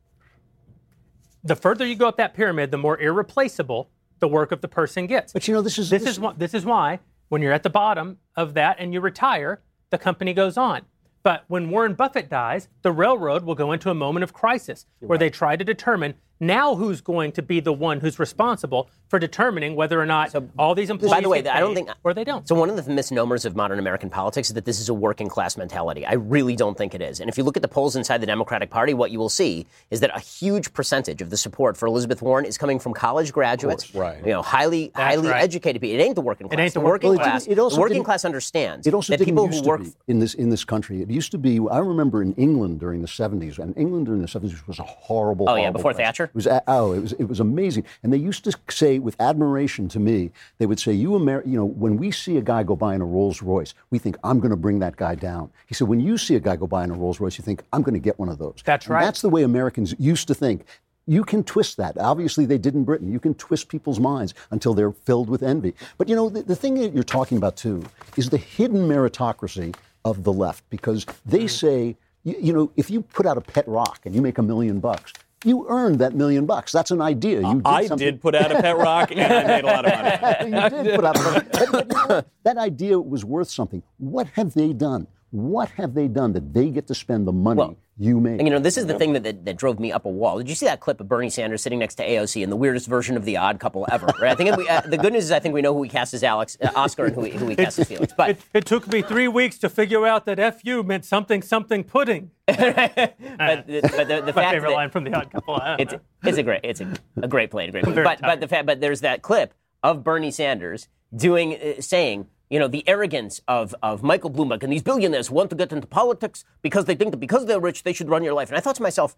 The further you go up that pyramid, the more irreplaceable the work of the person gets. But you know, this is this, this is why, this is why when you're at the bottom of that and you retire, the company goes on. But when Warren Buffett dies, the railroad will go into a moment of crisis where they try to determine now who's going to be the one who's responsible for determining whether or not so, all these employees by the way, get I don't think, or they don't. So one of the misnomers of modern American politics is that this is a working class mentality. I really don't think it is. And if you look at the polls inside the Democratic Party, what you will see is that a huge percentage of the support for Elizabeth Warren is coming from college graduates, right. you know, highly That's highly right. educated people. It ain't the working class. It ain't the, the working working class. Well, it, it also the working didn't- class understands It also that didn't people used who to work be in this in this country. It used to be. I remember in England during the seventies, and England during the seventies was a horrible. Oh, yeah, horrible before place. Thatcher? It was a- oh, it was it was amazing. And they used to say with admiration to me, they would say, "You Amer- you know, when we see a guy go by in a Rolls Royce, we think I'm going to bring that guy down." He said, "When you see a guy go by in a Rolls Royce, you think I'm going to get one of those." That's And right. That's the way Americans used to think. You can twist that. Obviously, they did in Britain. You can twist people's minds until they're filled with envy. But, you know, the, the thing that you're talking about, too, is the hidden meritocracy of the left, because they say, you, you know, if you put out a pet rock and you make a million bucks, you earned that million bucks. That's an idea. You did I something- did put out a pet rock, and I made a lot of money. you did put out a but, but you know what? That idea was worth something. What have they done? What have they done that they get to spend the money Well, you make? And, you know, this is the thing that, that that drove me up a wall. Did you see that clip of Bernie Sanders sitting next to A O C in the weirdest version of The Odd Couple ever? Right? I think we, uh, the good news is I think we know who we cast as Alex, uh, Oscar, and who we, who we cast as Felix. But It, it took me three weeks to figure out that F U meant something, something pudding. but, the, but the, the My fact favorite that line from The Odd Couple. I don't it's know. it's a great it's a, a great play, a great play. very But tired. but the fact but there's that clip of Bernie Sanders doing uh, saying. You know, the arrogance of, of Michael Bloomberg and these billionaires who want to get into politics because they think that because they're rich, they should run your life. And I thought to myself,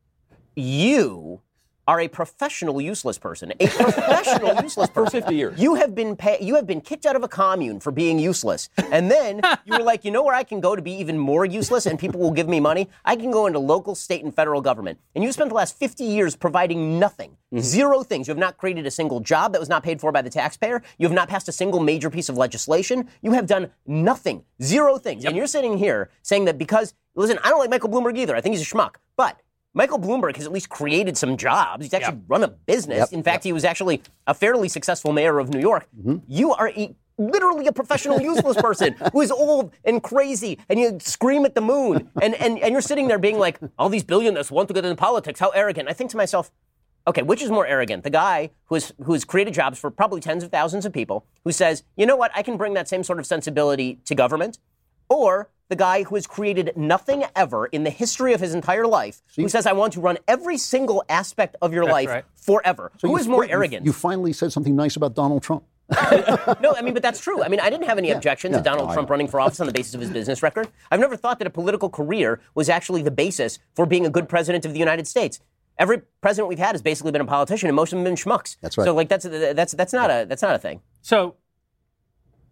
you are a professional useless person. A professional useless person. For fifty years. You have been pay- you have been kicked out of a commune for being useless. And then you were like, you know where I can go to be even more useless and people will give me money? I can go into local, state, and federal government. And you spent the last fifty years providing nothing. Mm-hmm. Zero things. You have not created a single job that was not paid for by the taxpayer. You have not passed a single major piece of legislation. You have done nothing. Zero things. Yep. And you're sitting here saying that because, listen, I don't like Michael Bloomberg either. I think he's a schmuck. But Michael Bloomberg has at least created some jobs. He's actually Yep. run a business. Yep. In fact, Yep. he was actually a fairly successful mayor of New York. Mm-hmm. You are a, literally a professional useless person who is old and crazy, and you scream at the moon, and, and, and you're sitting there being like, all these billionaires want to get into politics. How arrogant. I think to myself, okay, which is more arrogant? The guy who has, who has created jobs for probably tens of thousands of people, who says, you know what, I can bring that same sort of sensibility to government, or the guy who has created nothing ever in the history of his entire life, who says, I want to run every single aspect of your That's life right. forever. So Who you- is more wait, you- arrogant? You finally said something nice about Donald Trump. No, I mean, but that's true. I mean, I didn't have any objection to yeah, Donald no, I Trump know. running for office on the basis of his business record. I've never thought that a political career was actually the basis for being a good president of the United States. Every president we've had has basically been a politician, and most of them have been schmucks. That's right. So, like, that's that's that's not a that's not a thing. So,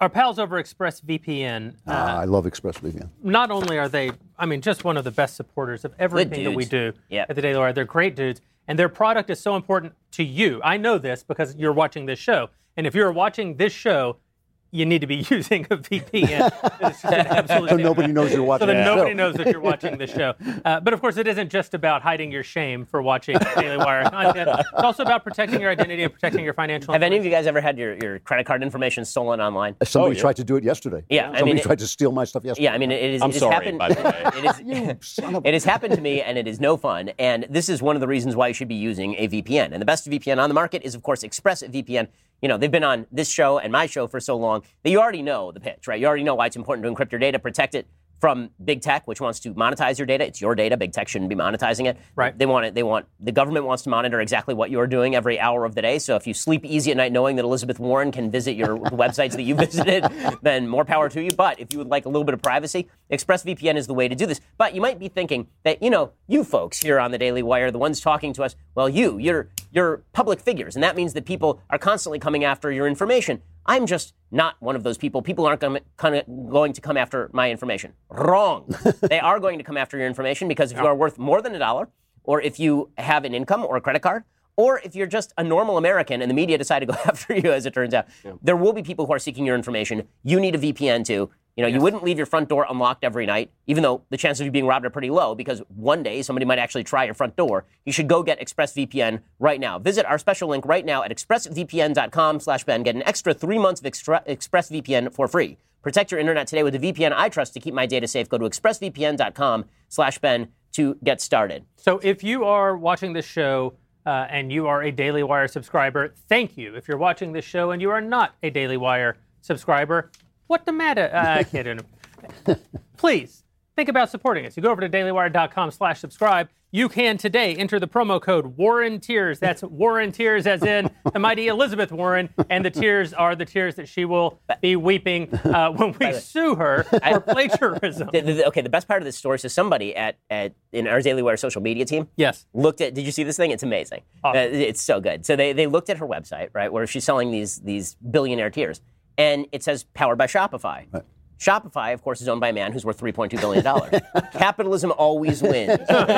our pals over ExpressVPN. Uh, Ah, I love ExpressVPN. Not only are they, I mean, just one of the best supporters of everything that we do Yep. at the Daily Wire. They're great dudes, and their product is so important to you. I know this because you're watching this show, and if you're watching this show, you need to be using a V P N. It's just an absolute So nobody knows you're watching So that the nobody show. knows that you're watching the show. Uh, but of course, it isn't just about hiding your shame for watching Daily Wire content. It's also about protecting your identity and protecting your financial. Have any of you guys ever had your, your credit card information stolen online? Somebody Oh, yeah. tried to do it yesterday. Yeah, I Somebody mean, it- tried to steal my stuff yesterday. Yeah, I mean, it is. I'm it has sorry, happened, by the way. It is. Son of a- It has happened to me, and it is no fun. And this is one of the reasons why you should be using a V P N. And the best V P N on the market is, of course, ExpressVPN. You know, they've been on this show and my show for so long that you already know the pitch, right? You already know why it's important to encrypt your data, protect it from big tech, which wants to monetize your data. It's your data. Big tech shouldn't be monetizing it. Right. They want it. They want the government wants to monitor exactly what you're doing every hour of the day. So if you sleep easy at night knowing that Elizabeth Warren can visit your the websites that you visited, then more power to you. But if you would like a little bit of privacy, ExpressVPN is the way to do this. But you might be thinking that, you know, you folks here on the Daily Wire, the ones talking to us, well, you, you're you're public figures, and that means that people are constantly coming after your information. I'm just not one of those people. People aren't gonna, kinda going to come after my information. Wrong. They are going to come after your information because if you are worth more than a dollar, or if you have an income or a credit card, or if you're just a normal American and the media decide to go after you, as it turns out, yeah. there will be people who are seeking your information. You need a V P N too. You know, yes. You wouldn't leave your front door unlocked every night, even though the chances of you being robbed are pretty low because one day somebody might actually try your front door. You should go get ExpressVPN right now. Visit our special link right now at expressvpn.com slash Ben. Get an extra three months of extra- ExpressVPN for free. Protect your internet today with a V P N I trust to keep my data safe. Go to expressvpn.com slash Ben to get started. So if you are watching this show uh, and you are a Daily Wire subscriber, thank you. If you're watching this show and you are not a Daily Wire subscriber, what the matter? Uh, I can't do it. Please think about supporting us. You go over to dailywire.com slash subscribe. You can today enter the promo code Warren Tears. That's Warren Tears as in the mighty Elizabeth Warren. And the tears are the tears that she will be weeping uh, when we sue her for plagiarism. The, the, okay, the best part of this story, so somebody at, at in our Daily Wire social media team yes. looked at, did you see this thing? It's amazing. Awesome. Uh, it's so good. So they, they looked at her website, right, where she's selling these, these billionaire tears. And it says powered by Shopify. Right. Shopify, of course, is owned by a man who's worth three point two billion dollars. Capitalism always wins.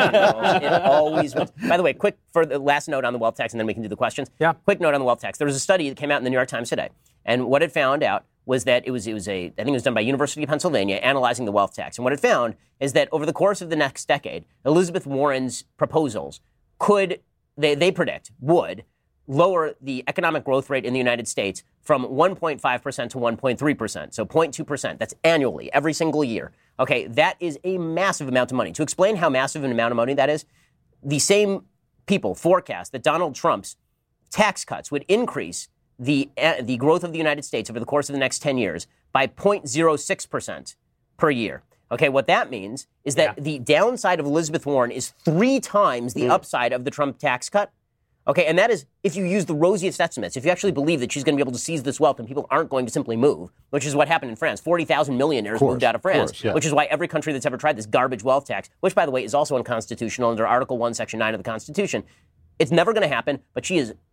It always wins. By the way, quick for the last note on the wealth tax, and then we can do the questions. Yeah. Quick note on the wealth tax. There was a study that came out in the New York Times today. And what it found out was that it was, it was a, I think it was done by University of Pennsylvania, analyzing the wealth tax. And what it found is that over the course of the next decade, Elizabeth Warren's proposals could, they, they predict, would, lower the economic growth rate in the United States from one point five percent to one point three percent. So zero point two percent. That's annually, every single year. Okay, that is a massive amount of money. To explain how massive an amount of money that is, the same people forecast that Donald Trump's tax cuts would increase the uh, the growth of the United States over the course of the next ten years by zero point zero six percent per year. Okay, what that means is that yeah. the downside of Elizabeth Warren is three times the mm. upside of the Trump tax cut. Okay, and that is if you use the rosiest estimates, if you actually believe that she's going to be able to seize this wealth and people aren't going to simply move, which is what happened in France. forty thousand millionaires course, moved out of France, of course, yeah. which is why every country that's ever tried this garbage wealth tax, which, by the way, is also unconstitutional under Article one, Section nine of the Constitution, it's never going to happen, but she is...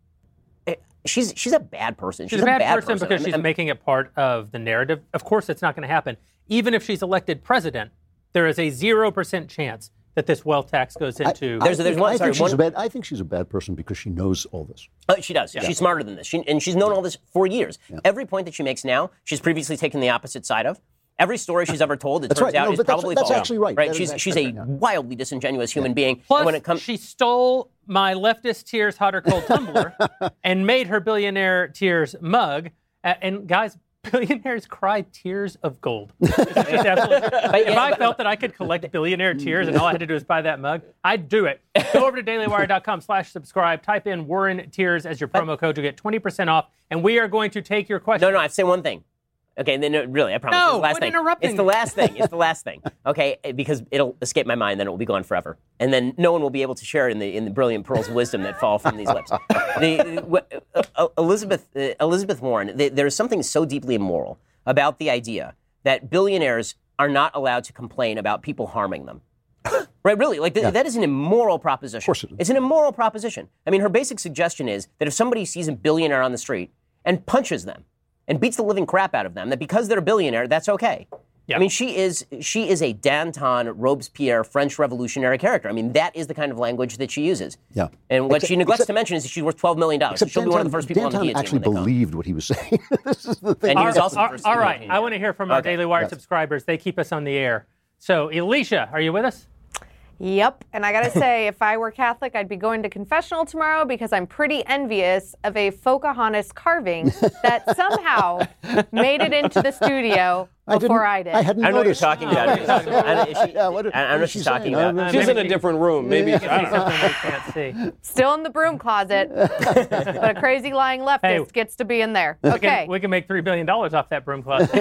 She's she's a bad person. She's, she's a bad, bad person, person because I mean, she's I'm, making it part of the narrative. Of course, it's not going to happen. Even if she's elected president, there is a zero percent chance that this wealth tax goes into. I, there's, there's one, I, sorry, think she's one, a bad, I think she's a bad person because she knows all this. Uh, she does. Yeah. She's smarter than this. She, and she's known all this for years. Yeah. Every point that she makes now, she's previously taken the opposite side of. Every story she's ever told, it that's turns right. out, no, is that's, probably that's false. That's actually right. Right? That She's actually she's a right, yeah. wildly disingenuous human yeah. being. Plus, and when it com- she stole my leftist tears hot or cold tumbler and made her billionaire tears mug. Uh, and guys, billionaires cry tears of gold. It's just absolutely true. If I felt that I could collect billionaire tears and all I had to do is buy that mug, I'd do it. Go over to dailywire.com slash subscribe. Type in Warren Tears as your promo code. You'll get twenty percent off. And we are going to take your questions. No, no, I'd say one thing. Okay, then no, really, I promise. No, it's the last quit thing. interrupting It's the me. last thing. It's the last thing. Okay, because it'll escape my mind, then it will be gone forever, and then no one will be able to share in the in the brilliant pearls of wisdom that fall from these lips. The, uh, uh, Elizabeth uh, Elizabeth Warren, the, there is something so deeply immoral about the idea that billionaires are not allowed to complain about people harming them. Right, really, like th- yeah. that is an immoral proposition. Of course it is. It's an immoral proposition. I mean, her basic suggestion is that if somebody sees a billionaire on the street and punches them, and beats the living crap out of them, that because they're a billionaire, that's okay. Yep. I mean, she is she is a Danton, Robespierre, French revolutionary character. I mean, that is the kind of language that she uses. Yeah. And what except, she neglects except, to mention is that she's worth twelve million dollars. So she'll Danton, be one of the first people Danton on the guillotine actually when they believed come. what he was saying. This is the thing. And he was all, also all, the first all to right, guillotine. I want to hear from our Okay. Daily Wire Yes. subscribers. They keep us on the air. So, Alicia, are you with us? Yep, and I gotta say, if I were Catholic, I'd be going to confessional tomorrow because I'm pretty envious of a Pocahontas carving that somehow made it into the studio before I, I did. did. I hadn't I don't know what you're noticed. talking about. I don't, is she, Yeah, what- I don't know what what is she's she talking saying? about. Uh, She's in a maybe- different room. Maybe. Maybe something we can't see. Still in the broom closet, but a crazy lying leftist Hey. gets to be in there. We Okay. can, we can make three billion dollars off that broom closet.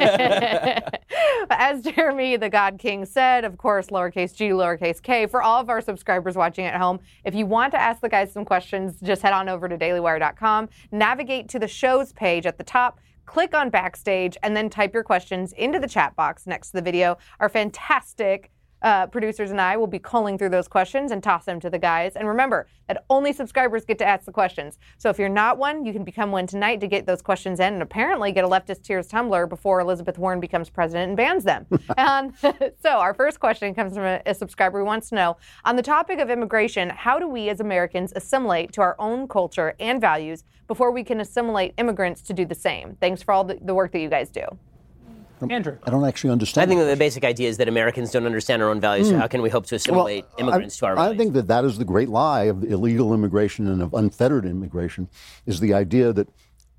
As Jeremy the God King said, of course, lowercase g, lowercase k, for all of our subscribers watching at home, if you want to ask the guys some questions, just head on over to daily wire dot com, navigate to the shows page at the top, click on Backstage, and then type your questions into the chat box next to the video. Our fantastic Uh, producers and I will be culling through those questions and toss them to the guys. And remember that only subscribers get to ask the questions. So if you're not one, you can become one tonight to get those questions in and apparently get a Leftist Tears tumbler before Elizabeth Warren becomes president and bans them. And so our first question comes from a, a subscriber who wants to know, on the topic of immigration, how do we as Americans assimilate to our own culture and values before we can assimilate immigrants to do the same? Thanks for all the, the work that you guys do. Andrew. I don't actually I understand. think that the basic idea is that Americans don't understand our own values, so how can we hope to assimilate immigrants I, to our I values? think that that is the great lie of illegal immigration and of unfettered immigration, is the idea that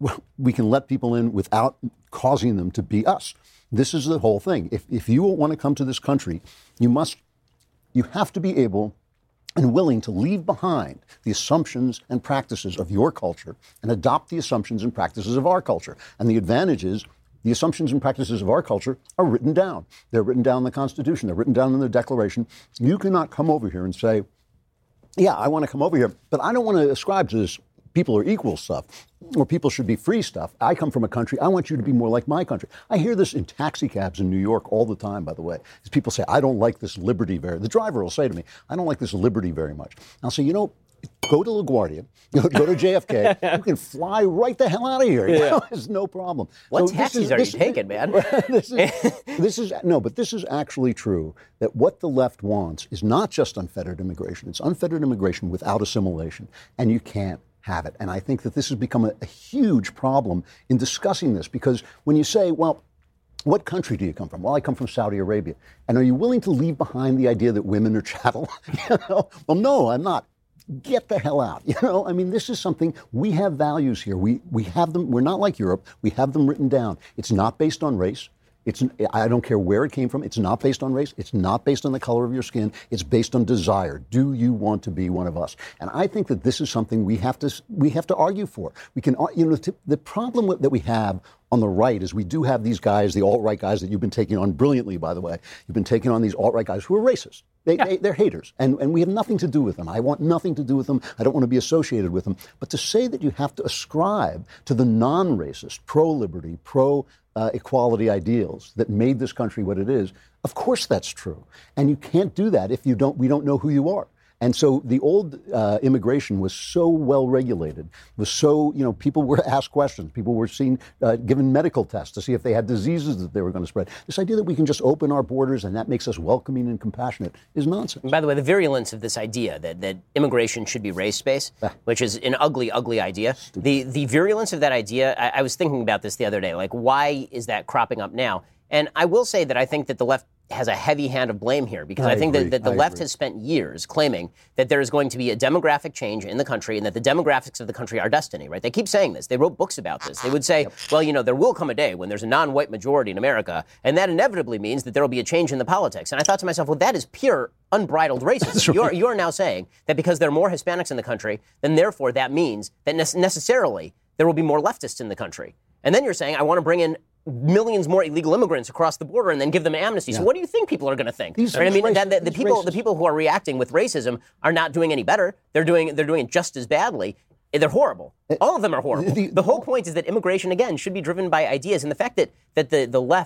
we can let people in without causing them to be us. This is the whole thing. If, if you want to come to this country, you must, you have to be able and willing to leave behind the assumptions and practices of your culture and adopt the assumptions and practices of our culture. And the advantage is, the assumptions and practices of our culture are written down. They're written down in the Constitution. They're written down in the Declaration. You cannot come over here and say, yeah, I want to come over here, but I don't want to ascribe to this people are equal stuff or people should be free stuff. I come from a country. I want you to be more like my country. I hear this in taxi cabs in New York all the time, by the way. As people say, I don't like this liberty very, the driver will say to me, I don't like this liberty very much. I'll say, you know, go to LaGuardia, go to J F K, you can fly right the hell out of here. You know, there's no problem. What So this taxis is- are this- you taking, man? this, is, this is, no, but this is actually true, that what the left wants is not just unfettered immigration. It's unfettered immigration without assimilation, and you can't have it. And I think that this has become a, a huge problem in discussing this, because when you say, well, what country do you come from? Well, I come from Saudi Arabia. And are you willing to leave behind the idea that women are chattel? You know? Well, no, I'm not. Get the hell out. You know, I mean, this is something, we have values here. We we have them. We're not like Europe. We have them written down. It's not based on race. It's, I don't care where it came from. It's not based on race. It's not based on the color of your skin. It's based on desire. Do you want to be one of us? And I think that this is something we have to we have to argue for. We can, you know, the problem that we have on the right is we do have these guys, the alt-right guys that you've been taking on brilliantly, by the way. You've been taking on these alt-right guys who are racist. They, yeah. they, they're haters, and, and we have nothing to do with them. I want nothing to do with them. I don't want to be associated with them. But to say that you have to ascribe to the non-racist, pro-liberty, pro-equality ideals that made this country what it is, of course that's true. And you can't do that if you don't. we don't know who you are. And so the old uh, immigration was so well regulated, was so, you know, people were asked questions. People were seen, uh, given medical tests to see if they had diseases that they were going to spread. This idea that we can just open our borders and that makes us welcoming and compassionate is nonsense. And by the way, the virulence of this idea that, that immigration should be race-based, Ah. which is an ugly, ugly idea, the, the virulence of that idea, I, I was thinking about this the other day, like, why is that cropping up now? And I will say that I think that the left has a heavy hand of blame here, because I, I think agree. that, that the I left agree. has spent years claiming that there is going to be a demographic change in the country and that the demographics of the country are destiny, right? They keep saying this. They wrote books about this. They would say, well, you know, there will come a day when there's a non-white majority in America, and that inevitably means that there will be a change in the politics. And I thought to myself, well, that is pure unbridled racism. right. You're, you're now saying that because there are more Hispanics in the country, then therefore that means that ne- necessarily there will be more leftists in the country. And then you're saying, I want to bring in millions more illegal immigrants across the border and then give them amnesty. Yeah. So what do you think people are going to think? These- Right? I mean, these that, that, the racist- people, these the people who are reacting with racism are not doing any better. They're doing, they're doing it just as badly. They're horrible. All of them are horrible. the- The whole point is that immigration, again, should be driven by ideas. And the fact that, that the, the left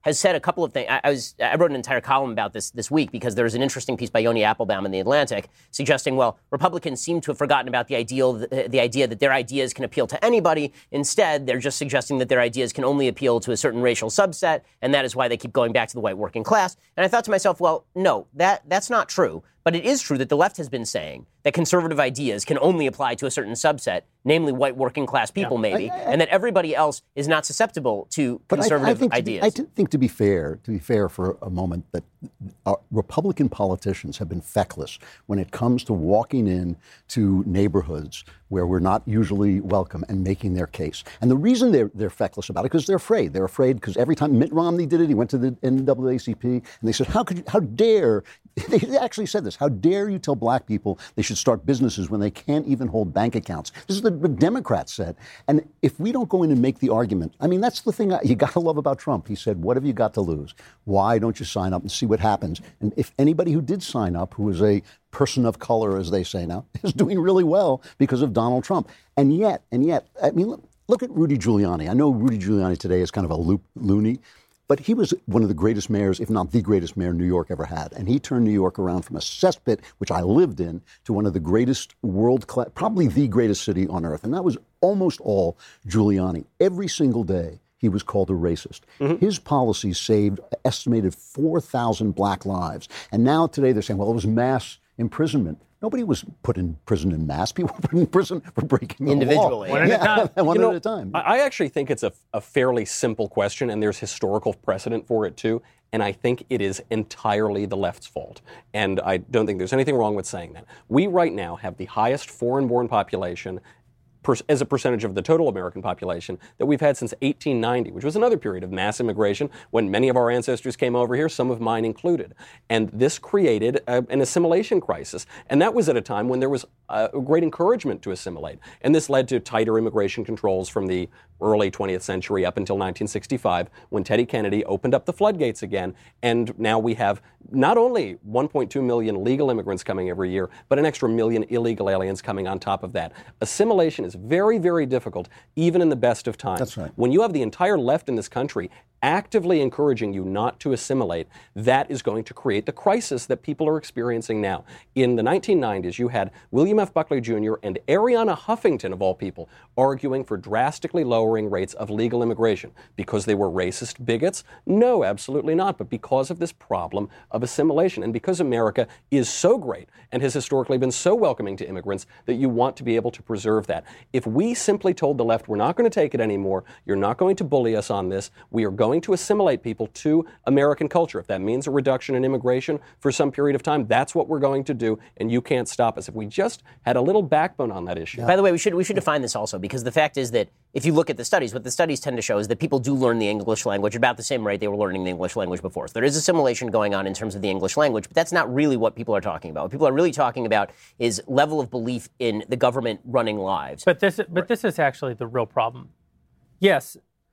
has said a couple of things. I, I was I wrote an entire column about this this week because there's an interesting piece by Yoni Applebaum in The Atlantic suggesting, well, Republicans seem to have forgotten about the ideal, the, the idea that their ideas can appeal to anybody. Instead, they're just suggesting that their ideas can only appeal to a certain racial subset, and that is why they keep going back to the white working class. And I thought to myself, well, no, that that's not true. But it is true that the left has been saying that conservative ideas can only apply to a certain subset, namely white working class people, yeah. maybe, I, I, and that everybody else is not susceptible to conservative I, I think ideas. To be, I think to be fair, to be fair for a moment, that uh, Republican politicians have been feckless when it comes to walking in to neighborhoods where we're not usually welcome and making their case. And the reason they're, they're feckless about it, because they're afraid. They're afraid because every time Mitt Romney did it, he went to the N double A C P and they said, how could you, how dare, they actually said this, how dare you tell black people they should start businesses when they can't even hold bank accounts? This is what the Democrats said. And if we don't go in and make the argument, I mean, that's the thing I, you got to love about Trump. He said, what have you got to lose? Why don't you sign up and see what happens? And if anybody who did sign up, who was a person of color, as they say now, is doing really well because of Donald Trump. And yet, and yet, I mean, look, look at Rudy Giuliani. I know Rudy Giuliani today is kind of a loop, loony, but he was one of the greatest mayors, if not the greatest mayor New York ever had. And he turned New York around from a cesspit, which I lived in, to one of the greatest world-class, probably the greatest city on earth. And that was almost all Giuliani. Every single day, he was called a racist. Mm-hmm. His policies saved estimated four thousand black lives. And now today they're saying, well, it was mass imprisonment. Nobody was put in prison in mass. People were put in prison for breaking the individually. law. One at yeah. a time. One you know, at a time. I actually think it's a, a fairly simple question, and there's historical precedent for it, too. And I think it is entirely the left's fault. And I don't think there's anything wrong with saying that. We right now have the highest foreign-born population as a percentage of the total American population that we've had since eighteen ninety, which was another period of mass immigration when many of our ancestors came over here, some of mine included. And this created a, an assimilation crisis. And that was at a time when there was a great encouragement to assimilate. And this led to tighter immigration controls from the early twentieth century up until nineteen sixty-five, when Teddy Kennedy opened up the floodgates again. And now we have not only one point two million legal immigrants coming every year, but an extra million illegal aliens coming on top of that. Assimilation is very, very difficult, even in the best of times. That's right. When you have the entire left in this country actively encouraging you not to assimilate, that is going to create the crisis that people are experiencing now. In the nineteen nineties, you had William F. Buckley Junior and Arianna Huffington, of all people, arguing for drastically lowering rates of legal immigration. Because they were racist bigots? No, absolutely not. But because of this problem of assimilation, and because America is so great and has historically been so welcoming to immigrants that you want to be able to preserve that. If we simply told the left, we're not going to take it anymore, you're not going to bully us on this, we are going to assimilate people to American culture. If that means a reduction in immigration for some period of time, that's what we're going to do, and you can't stop us. If we just had a little backbone on that issue. Yeah. By the way, we should we should define this also, because the fact is that if you look at the studies, what the studies tend to show is that people do learn the English language about the same rate they were learning the English language before. So there is assimilation going on in terms of the English language, but that's not really what people are talking about. What people are really talking about is level of belief in the government running lives. But this, but right. this is actually the real problem. Yes.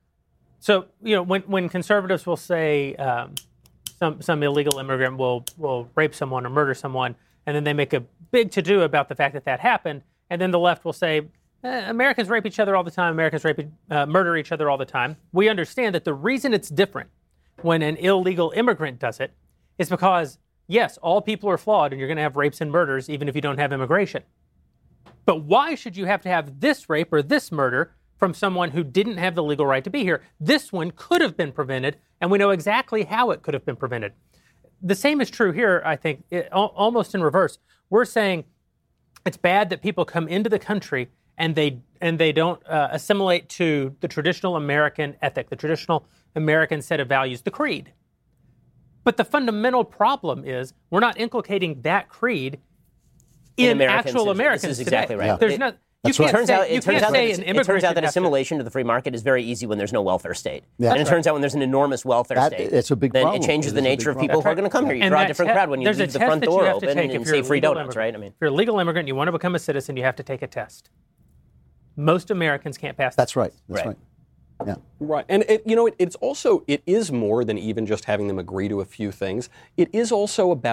So, you know, when, when conservatives will say um, some some illegal immigrant will, will rape someone or murder someone, and then they make a big to-do about the fact that that happened, and then the left will say, eh, Americans rape each other all the time, Americans rape, uh, murder each other all the time. We understand that the reason it's different when an illegal immigrant does it is because, yes, all people are flawed, and you're going to have rapes and murders even if you don't have immigration. But why should you have to have this rape or this murder from someone who didn't have the legal right to be here? This one could have been prevented, and we know exactly how it could have been prevented. The same is true here, I think, it, almost in reverse. We're saying it's bad that people come into the country and they and they don't uh, assimilate to the traditional American ethic, the traditional American set of values, the creed. But the fundamental problem is we're not inculcating that creed in, in Americans, actual Americans This is today. exactly right. Yeah. There's it, not. You can't turns say, out, you it turns can't out say that, an it turns out that to assimilation to the free market is very easy when there's no welfare state. Yeah. And it That's turns right. out when there's an enormous welfare That, state, it's a big then problem. it changes It the is a nature big of people who are problem. going to come here. You And draw a that different te- crowd when you there's leave a the test front that you door have to open take and if you're say a free legal donuts, immigrant. right? I mean, If you're a legal immigrant and you want to become a citizen, you have to take a test. Most Americans can't pass that. That's right. That's Right. right. Yeah. Right. And, it, you know, it, it's also, it is more than even just having them agree to a few things. It is also about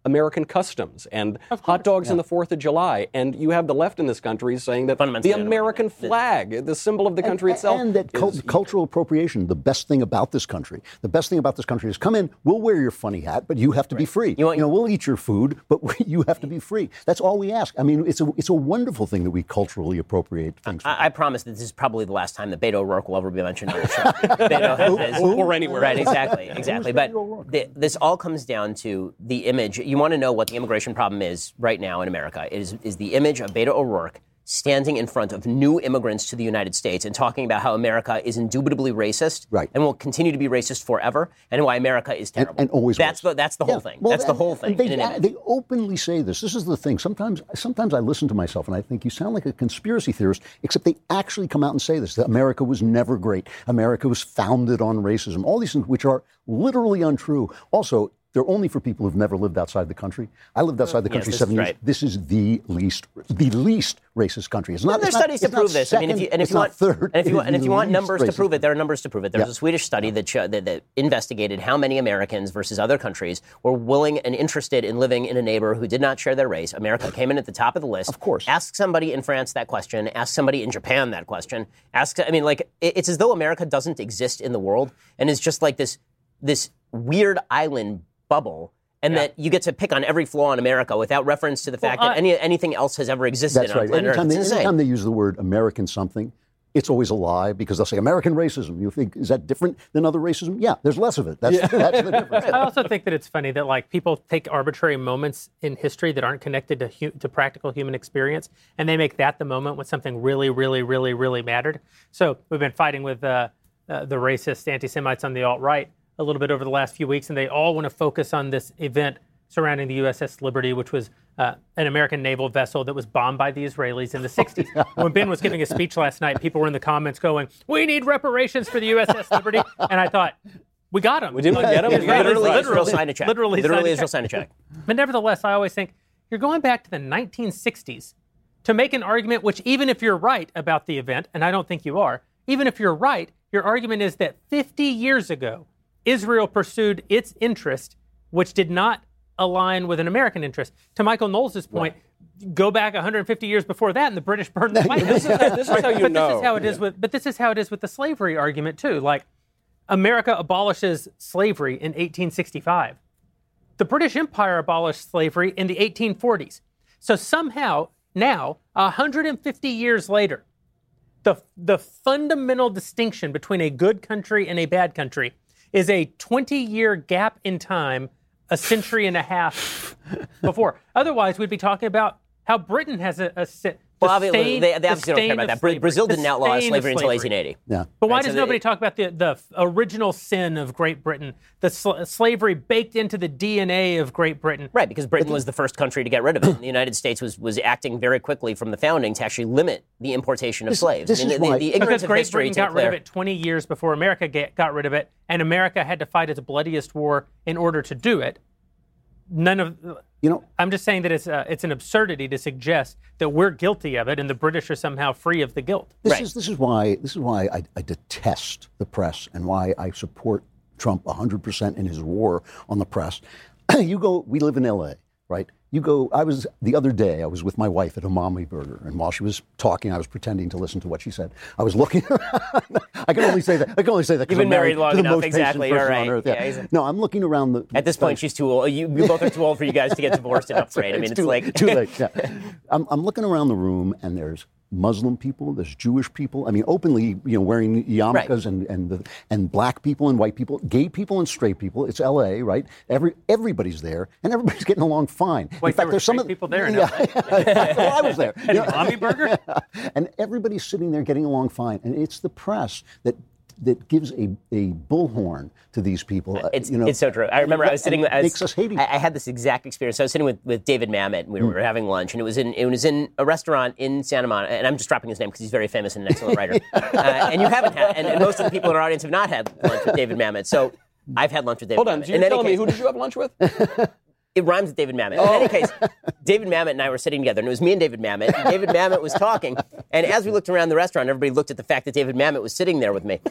American customs and hot dogs yeah. on the fourth of July. And you have the left in this country saying that the American flag, the symbol of the country and, itself. And that cult- cultural appropriation, the best thing about this country, the best thing about this country is come in, we'll wear your funny hat, but you have to right. be free. You, want, you know, we'll eat your food, but we, you have to be free. That's all we ask. I mean, it's a it's a wonderful thing that we culturally appropriate things. I, I promise that this is probably the last time that Beto O'Rourke will ever be mentioned on the show. Beto has, or anywhere. Right, exactly, exactly. But the, this all comes down to the image. You want to know what the immigration problem is right now in America. It is, is the image of Beto O'Rourke standing in front of new immigrants to the United States and talking about how America is indubitably racist right. and will continue to be racist forever, and why America is terrible. And, and always that's was. the that's the yeah. whole thing. Well, that's that, the whole thing. They, in an they openly say this. This is the thing. Sometimes, sometimes I listen to myself and I think you sound like a conspiracy theorist. Except they actually come out and say this: that America was never great. America was founded on racism. All these things, which are literally untrue. Also, they're only for people who've never lived outside the country. I lived outside the country yes, seven right. years. This is the least, the least racist country. It's not. And there's it's studies not, to prove this. Second, I mean, if you, and if it's you want, third, and if you want, and if you want numbers to prove racist. it, there are numbers to prove it. There was yeah. a Swedish study that, that that investigated how many Americans versus other countries were willing and interested in living in a neighbor who did not share their race. America came in at the top of the list. Of course. Ask somebody in France that question. Ask somebody in Japan that question. Ask. I mean, like it's as though America doesn't exist in the world and is just like this this weird island bubble. And yeah. that you get to pick on every flaw in America without reference to the fact well, uh, that any anything else has ever existed that's on right. planet anytime Earth. They, it's anytime they use the word American something, it's always a lie because they'll say American racism. You think, is that different than other racism? Yeah, there's less of it. That's, yeah. that's the difference. I also think that it's funny that like people take arbitrary moments in history that aren't connected to hu- to practical human experience, and they make that the moment when something really, really, really, really mattered. So we've been fighting with uh, uh, the racist anti-Semites on the alt-right a little bit over the last few weeks, and they all want to focus on this event surrounding the U S S Liberty, which was uh, an American naval vessel that was bombed by the Israelis in the sixties. When Ben was giving a speech last night, people were in the comments going, "We need reparations for the U S S Liberty," and I thought, we got him. We didn't get him. Literally, literally, literally sign a check. Literally, literally Israel sign a check. But nevertheless, I always think you're going back to the nineteen sixties to make an argument which, even if you're right about the event, and I don't think you are, even if you're right, your argument is that fifty years ago, Israel pursued its interest, which did not align with an American interest. To Michael Knowles' point, right. go back one hundred fifty years before that, and the British burned the White House. This is, this is how you but know. This is how it is with. But this is how it is with the slavery argument too. Like, America abolishes slavery in eighteen sixty-five. The British Empire abolished slavery in the eighteen forties. So somehow now, one hundred fifty years later, the the fundamental distinction between a good country and a bad country is a twenty-year gap in time, a century and a half before. Otherwise, we'd be talking about how Britain has a, a well, obviously, they, they obviously don't care about that. Slavery. Brazil didn't outlaw slavery until eighteen eighty. Yeah. But why right, does so nobody they, talk about the, the original sin of Great Britain, the sl- slavery baked into the D N A of Great Britain? Right, because Britain was the first country to get rid of it. And the United States was, was acting very quickly from the founding to actually limit the importation of this, slaves. This I mean, is the, why, the, the ignorance because of Great history Britain got clear. rid of it twenty years before America get, got rid of it, and America had to fight its bloodiest war in order to do it. None of you know. I'm just saying that it's uh, it's an absurdity to suggest that we're guilty of it and the British are somehow free of the guilt. This right. is this is why this is why I, I detest the press and why I support Trump one hundred percent in his war on the press. You go. We live in L A, right? You go, I was, the other day, I was with my wife at Umami Burger, and while she was talking, I was pretending to listen to what she said. I was looking around. I can only say that, I can only say that because You've been I'm married, married long to the enough, most exactly, patient person all right. on earth. Yeah. Yeah, no, I'm looking around the... At this point, she's too old. You, you both are too old for you guys to get divorced and upgrade. I mean, it's, too like... late, too late, yeah. I'm, I'm looking around the room, and there's Muslim people, there's Jewish people, I mean, openly, you know, wearing yarmulkes right. and and the, and black people and white people, gay people and straight people. It's L A, right? Every everybody's there, and everybody's getting along fine. Wait, in fact, there were there's some straight of people there. Yeah, well, I was there. At Umami Burger, yeah. And everybody's sitting there getting along fine, and it's the press that that gives a, a bullhorn to these people. Uh, it's, you know, it's so true. I remember I was sitting. It I was, makes us hate each I, I had this exact experience. I was sitting with, with David Mamet, and we were, mm. we were having lunch, and it was in it was in a restaurant in Santa Monica. And I'm just dropping his name because he's very famous and an excellent writer. uh, and you haven't had, and, and most of the people in our audience have not had lunch with David Mamet. So I've had lunch with David. Hold on, Mamet. so you're telling case, me who did you have lunch with? It rhymes with David Mamet. Oh. In any case, David Mamet and I were sitting together, and it was me and David Mamet. And David Mamet was talking, and as we looked around the restaurant, everybody looked at the fact that David Mamet was sitting there with me.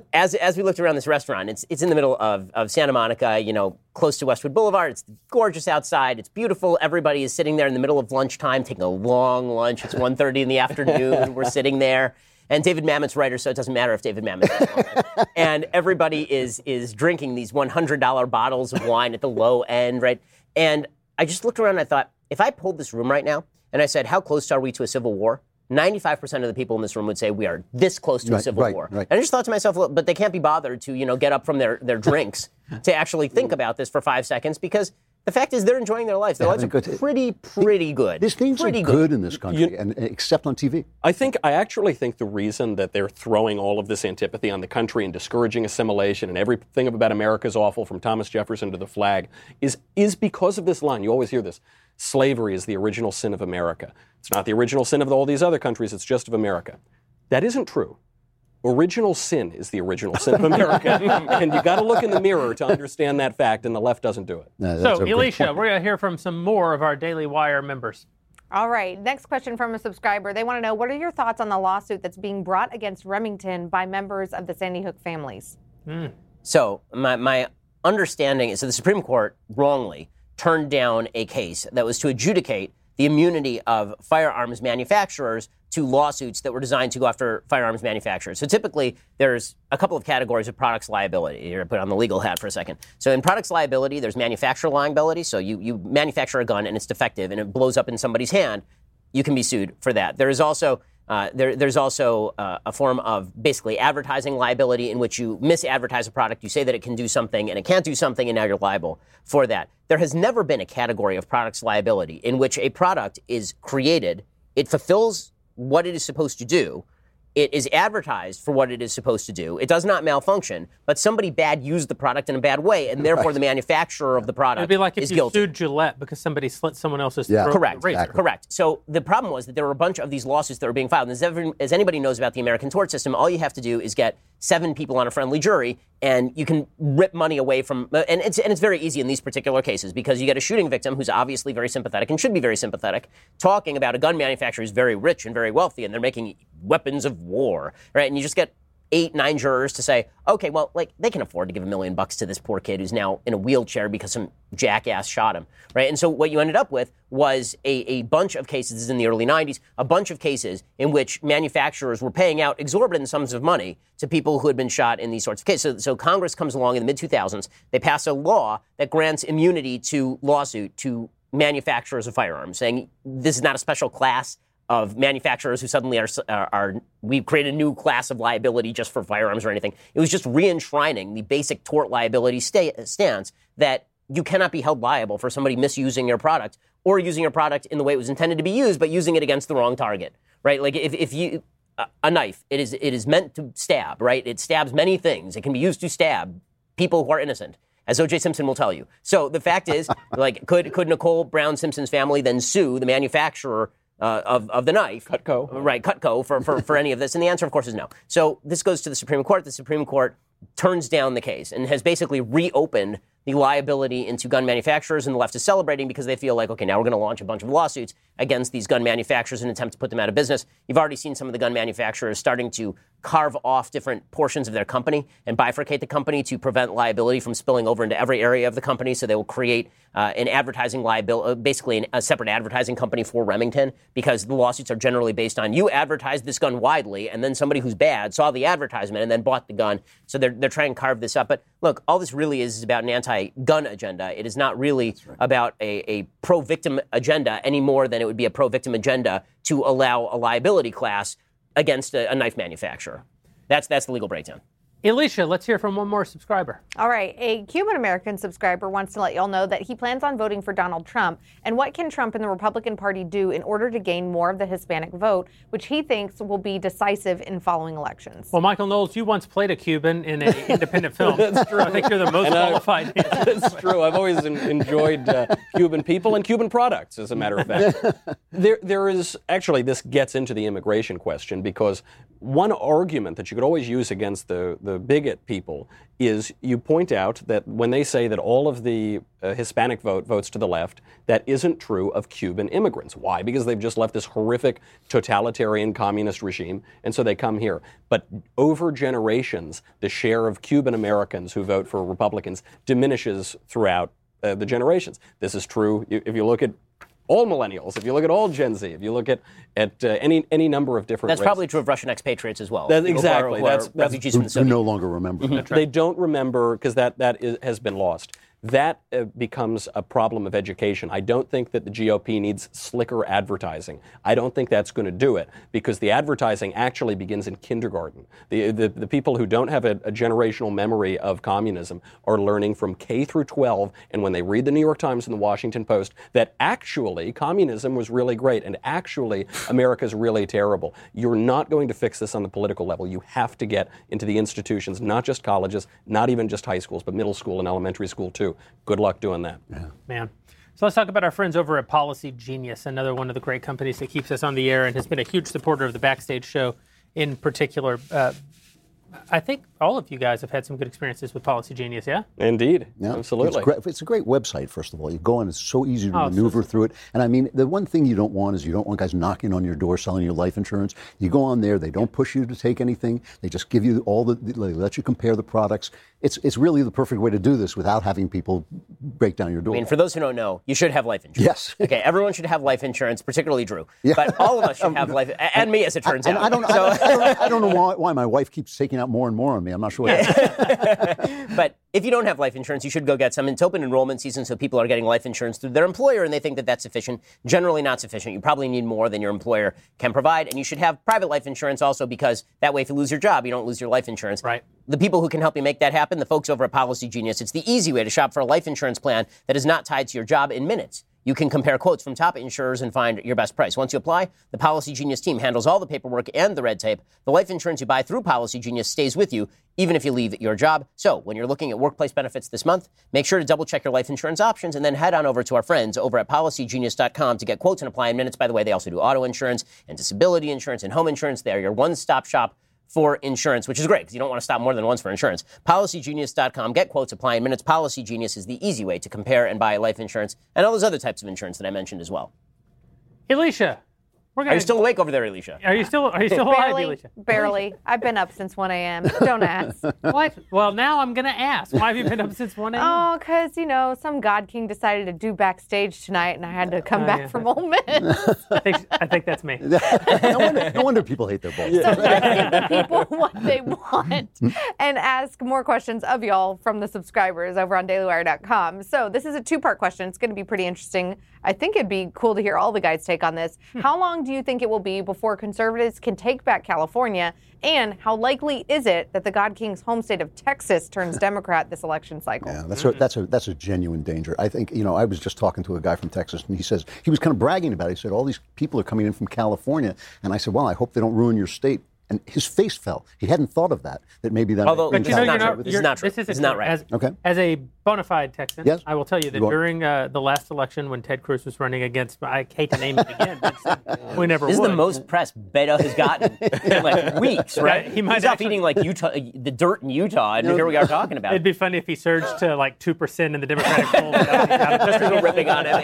as as we looked around this restaurant, it's it's in the middle of, of Santa Monica, you know, close to Westwood Boulevard. It's gorgeous outside. It's beautiful. Everybody is sitting there in the middle of lunchtime, taking a long lunch. It's one thirty in the afternoon. We're sitting there. And David Mamet's writer, so it doesn't matter if David Mamet is And everybody is is drinking these one hundred dollars bottles of wine at the low end, right? And I just looked around and I thought, if I pulled this room right now and I said, how close are we to a civil war? ninety-five percent of the people in this room would say we are this close to right, a civil right, war. Right. And I just thought to myself, well, but they can't be bothered to, you know, get up from their, their drinks to actually think about this for five seconds because the fact is they're enjoying their lives. Their lives are good, pretty, pretty good. These things pretty are good. good in this country, you, and except on T V. I think, I actually think the reason that they're throwing all of this antipathy on the country and discouraging assimilation and everything about America is awful from Thomas Jefferson to the flag is, is because of this line. You always hear this. Slavery is the original sin of America. It's not the original sin of all these other countries. It's just of America. That isn't true. Original sin is the original sin of America. And you got to look in the mirror to understand that fact, and the left doesn't do it. No, so, Alicia, we're going to hear from some more of our Daily Wire members. All right. Next question from a subscriber. They want to know, what are your thoughts on the lawsuit that's being brought against Remington by members of the Sandy Hook families? Mm. So, my, my understanding is that the Supreme Court wrongly turned down a case that was to adjudicate the immunity of firearms manufacturers to lawsuits that were designed to go after firearms manufacturers. So typically, there's a couple of categories of products liability. Here, I put on the legal hat for a second. So in products liability, there's manufacturer liability. So you, you manufacture a gun and it's defective and it blows up in somebody's hand, you can be sued for that. There is also Uh, there, there's also uh, a form of basically advertising liability in which you misadvertise a product, you say that it can do something and it can't do something, and now you're liable for that. There has never been a category of products liability in which a product is created, it fulfills what it is supposed to do, it is advertised for what it is supposed to do, it does not malfunction, but somebody bad used the product in a bad way, and therefore right. the manufacturer of the product is guilty. It'd be like if you guilty. sued Gillette because somebody slit someone else's yeah. throat. Correct. Exactly. Correct. So the problem was that there were a bunch of these lawsuits that were being filed. And as, ever, as anybody knows about the American tort system, all you have to do is get seven people on a friendly jury, and you can rip money away from. And it's and it's very easy in these particular cases because you get a shooting victim who's obviously very sympathetic and should be very sympathetic, talking about a gun manufacturer who's very rich and very wealthy, and they're making weapons of war, right? And you just get eight, nine jurors to say, okay, well, like, they can afford to give a million bucks to this poor kid who's now in a wheelchair because some jackass shot him, right? And so what you ended up with was a, a bunch of cases, this is in the early nineties, a bunch of cases in which manufacturers were paying out exorbitant sums of money to people who had been shot in these sorts of cases. So, so Congress comes along in the mid two thousands, they pass a law that grants immunity to lawsuit to manufacturers of firearms, saying this is not a special class of manufacturers who suddenly are, are, are, we've created a new class of liability just for firearms or anything. It was just re-enshrining the basic tort liability sta- stance that you cannot be held liable for somebody misusing your product or using your product in the way it was intended to be used, but using it against the wrong target, right? Like if, if you, a knife, it is, it is meant to stab, right? It stabs many things. It can be used to stab people who are innocent, as O J Simpson will tell you. So the fact is, like, could, could Nicole Brown Simpson's family then sue the manufacturer Uh, of, of the knife. Cutco. Right, Cutco, for, for, for any of this. And the answer, of course, is no. So this goes to the Supreme Court. The Supreme Court turns down the case and has basically reopened the liability into gun manufacturers, and the left is celebrating because they feel like, okay, now we're going to launch a bunch of lawsuits against these gun manufacturers in an attempt to put them out of business. You've already seen some of the gun manufacturers starting to carve off different portions of their company and bifurcate the company to prevent liability from spilling over into every area of the company. So they will create uh, an advertising liability, basically an, a separate advertising company for Remington, because the lawsuits are generally based on you advertised this gun widely, and then somebody who's bad saw the advertisement and then bought the gun. So they're they're trying to carve this up. But look, all this really is, is about an anti-gun agenda. It is not really right. about a, a pro-victim agenda any more than it would be a pro-victim agenda to allow a liability class against a, a knife manufacturer. That's that's the legal breakdown. Alicia, let's hear from one more subscriber. All right. A Cuban-American subscriber wants to let y'all know that he plans on voting for Donald Trump. And what can Trump and the Republican Party do in order to gain more of the Hispanic vote, which he thinks will be decisive in following elections? Well, Michael Knowles, you once played a Cuban in an independent film. That's true. I think you're the most qualified. That's true. I've always en- enjoyed uh, Cuban people and Cuban products, as a matter of fact. there, there is, actually, this gets into the immigration question, because one argument that you could always use against the, the the bigot people is you point out that when they say that all of the uh, Hispanic vote votes to the left, that isn't true of Cuban immigrants. Why? Because they've just left this horrific totalitarian communist regime, and so they come here. But over generations, the share of Cuban Americans who vote for Republicans diminishes throughout uh, the generations. This is true if you look at all millennials, if you look at all Gen Z, if you look at at uh, any any number of different That's races. probably true of Russian expatriates as well. That's exactly. Who are, who are that's, that's refugees from the Who Soviet no longer remember. Mm-hmm. That. They don't remember because that, that is, has been lost. That uh, becomes a problem of education. I don't think that the G O P needs slicker advertising. I don't think that's going to do it because the advertising actually begins in kindergarten. The the, the people who don't have a, a generational memory of communism are learning from K through twelve, and when they read the New York Times and the Washington Post, that actually communism was really great and actually America's really terrible. You're not going to fix this on the political level. You have to get into the institutions, not just colleges, not even just high schools, but middle school and elementary school too. Good luck doing that. Yeah. Man. So let's talk about our friends over at Policy Genius, another one of the great companies that keeps us on the air and has been a huge supporter of the Backstage show in particular. Uh, I think all of you guys have had some good experiences with Policy Genius, yeah? Indeed. Yeah, Absolutely. It's, great, it's a great website, first of all. You go on, it's so easy to Oh, maneuver so- through it. And I mean, the one thing you don't want is you don't want guys knocking on your door selling you life insurance. You go on there, they don't push you to take anything. They just give you all the, they let you compare the products. It's it's really the perfect way to do this without having people break down your door. I mean, for those who don't know, you should have life insurance. Yes. Okay, everyone should have life insurance, particually Drew. Yeah. But all of us should have life, and me, as it turns and out. I don't, So- I, I don't, I don't know why, why my wife keeps taking out more and more on me. I'm not sure what But if you don't have life insurance, you should go get some. It's open enrollment season, so people are getting life insurance through their employer, and they think that that's sufficient. Generally not sufficient. You probably need more than your employer can provide, and you should have private life insurance also because that way if you lose your job, you don't lose your life insurance. Right. The people who can help you make that happen, the folks over at Policy Genius, it's the easy way to shop for a life insurance plan that is not tied to your job in minutes. You can compare quotes from top insurers and find your best price. Once you apply, the Policy Genius team handles all the paperwork and the red tape. The life insurance you buy through Policy Genius stays with you, even if you leave your job. So when you're looking at workplace benefits this month, make sure to double check your life insurance options and then head on over to our friends over at policy genius dot com to get quotes and apply in minutes. By the way, they also do auto insurance and disability insurance and home insurance. They are your one-stop shop for insurance, which is great because you don't want to stop more than once for insurance. policy genius dot com. Get quotes, apply in minutes. Policy Genius is the easy way to compare and buy life insurance and all those other types of insurance that I mentioned as well. Alicia, we're Are gonna, you still awake over there, Alicia? Are you still? Are you still alive, Barely, Alicia? barely. I've been up since one a.m. Don't ask. What? Well, now I'm going to ask. Why have you been up since one a.m.? Oh, because, you know, some God King decided to do Backstage tonight, and I had to come Oh, back yeah. from Ole Miss. I think I think that's me. no, wonder, no wonder people hate their balls. So let's give the people what they want and ask more questions of y'all from the subscribers over on daily wire dot com. So this is a two-part question. It's going to be pretty interesting. I think it'd be cool to hear all the guys' take on this. How long do you think it will be before conservatives can take back California? And how likely is it that the God King's home state of Texas turns Democrat this election cycle? Yeah, that's a, that's a that's a genuine danger. I think, you know, I was just talking to a guy from Texas, and he says, he was kind of bragging about it. He said, all these people are coming in from California. And I said, well, I hope they don't ruin your state. And his face fell. He hadn't thought of that, that maybe that Although- in But you know, California- you're not- This is not true. This isn't This is not true. right. As, Okay. as a bona fide Texan, Yes. I will tell you that You are. during uh, the last election when Ted Cruz was running against, I hate to name it again, but we never This is would. the most press Beto has gotten in like weeks, right? Yeah, he might He's off actually- eating like Utah, the dirt in Utah, and here we are talking about It'd it. be funny if he surged to like two percent in the Democratic poll. without- without- Just as we're ripping on it,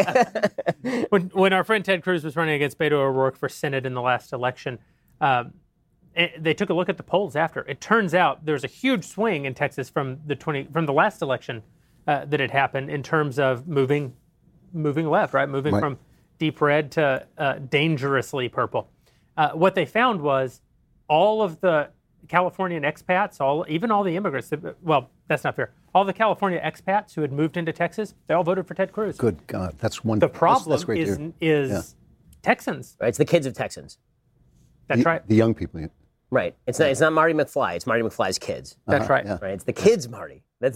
exactly. when, when our friend Ted Cruz was running against Beto O'Rourke for Senate in the last election, um, it, they took a look at the polls after. It turns out there's a huge swing in Texas from the twenty from the last election uh, that had happened in terms of moving moving left, right? Moving Right. from deep red to uh, dangerously purple. Uh, what they found was all of the Californian expats, all even all the immigrants. that- Well, that's not fair. All the California expats who had moved into Texas, they all voted for Ted Cruz. Good God, that's one. The that's- problem that's, great to is hear. is Yeah. Texans. Right, it's the kids of Texans. That's the, right. The young people. Right. It's not. It's not Marty McFly. It's Marty McFly's kids. That's right. yeah. Right. It's the kids, Marty. That's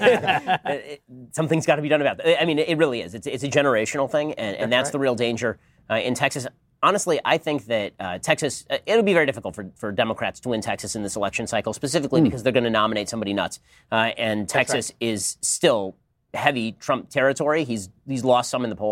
it, something's got to be done about that. I mean, it really is. It's it's a generational thing, and, and that's right. the real danger uh, in Texas. Honestly, I think that uh, Texas, uh, it'll be very difficult for, for Democrats to win Texas in this election cycle, specifically because they're going to nominate somebody nuts. Uh, and Texas is still heavy Trump territory. He's he's lost some in the polls.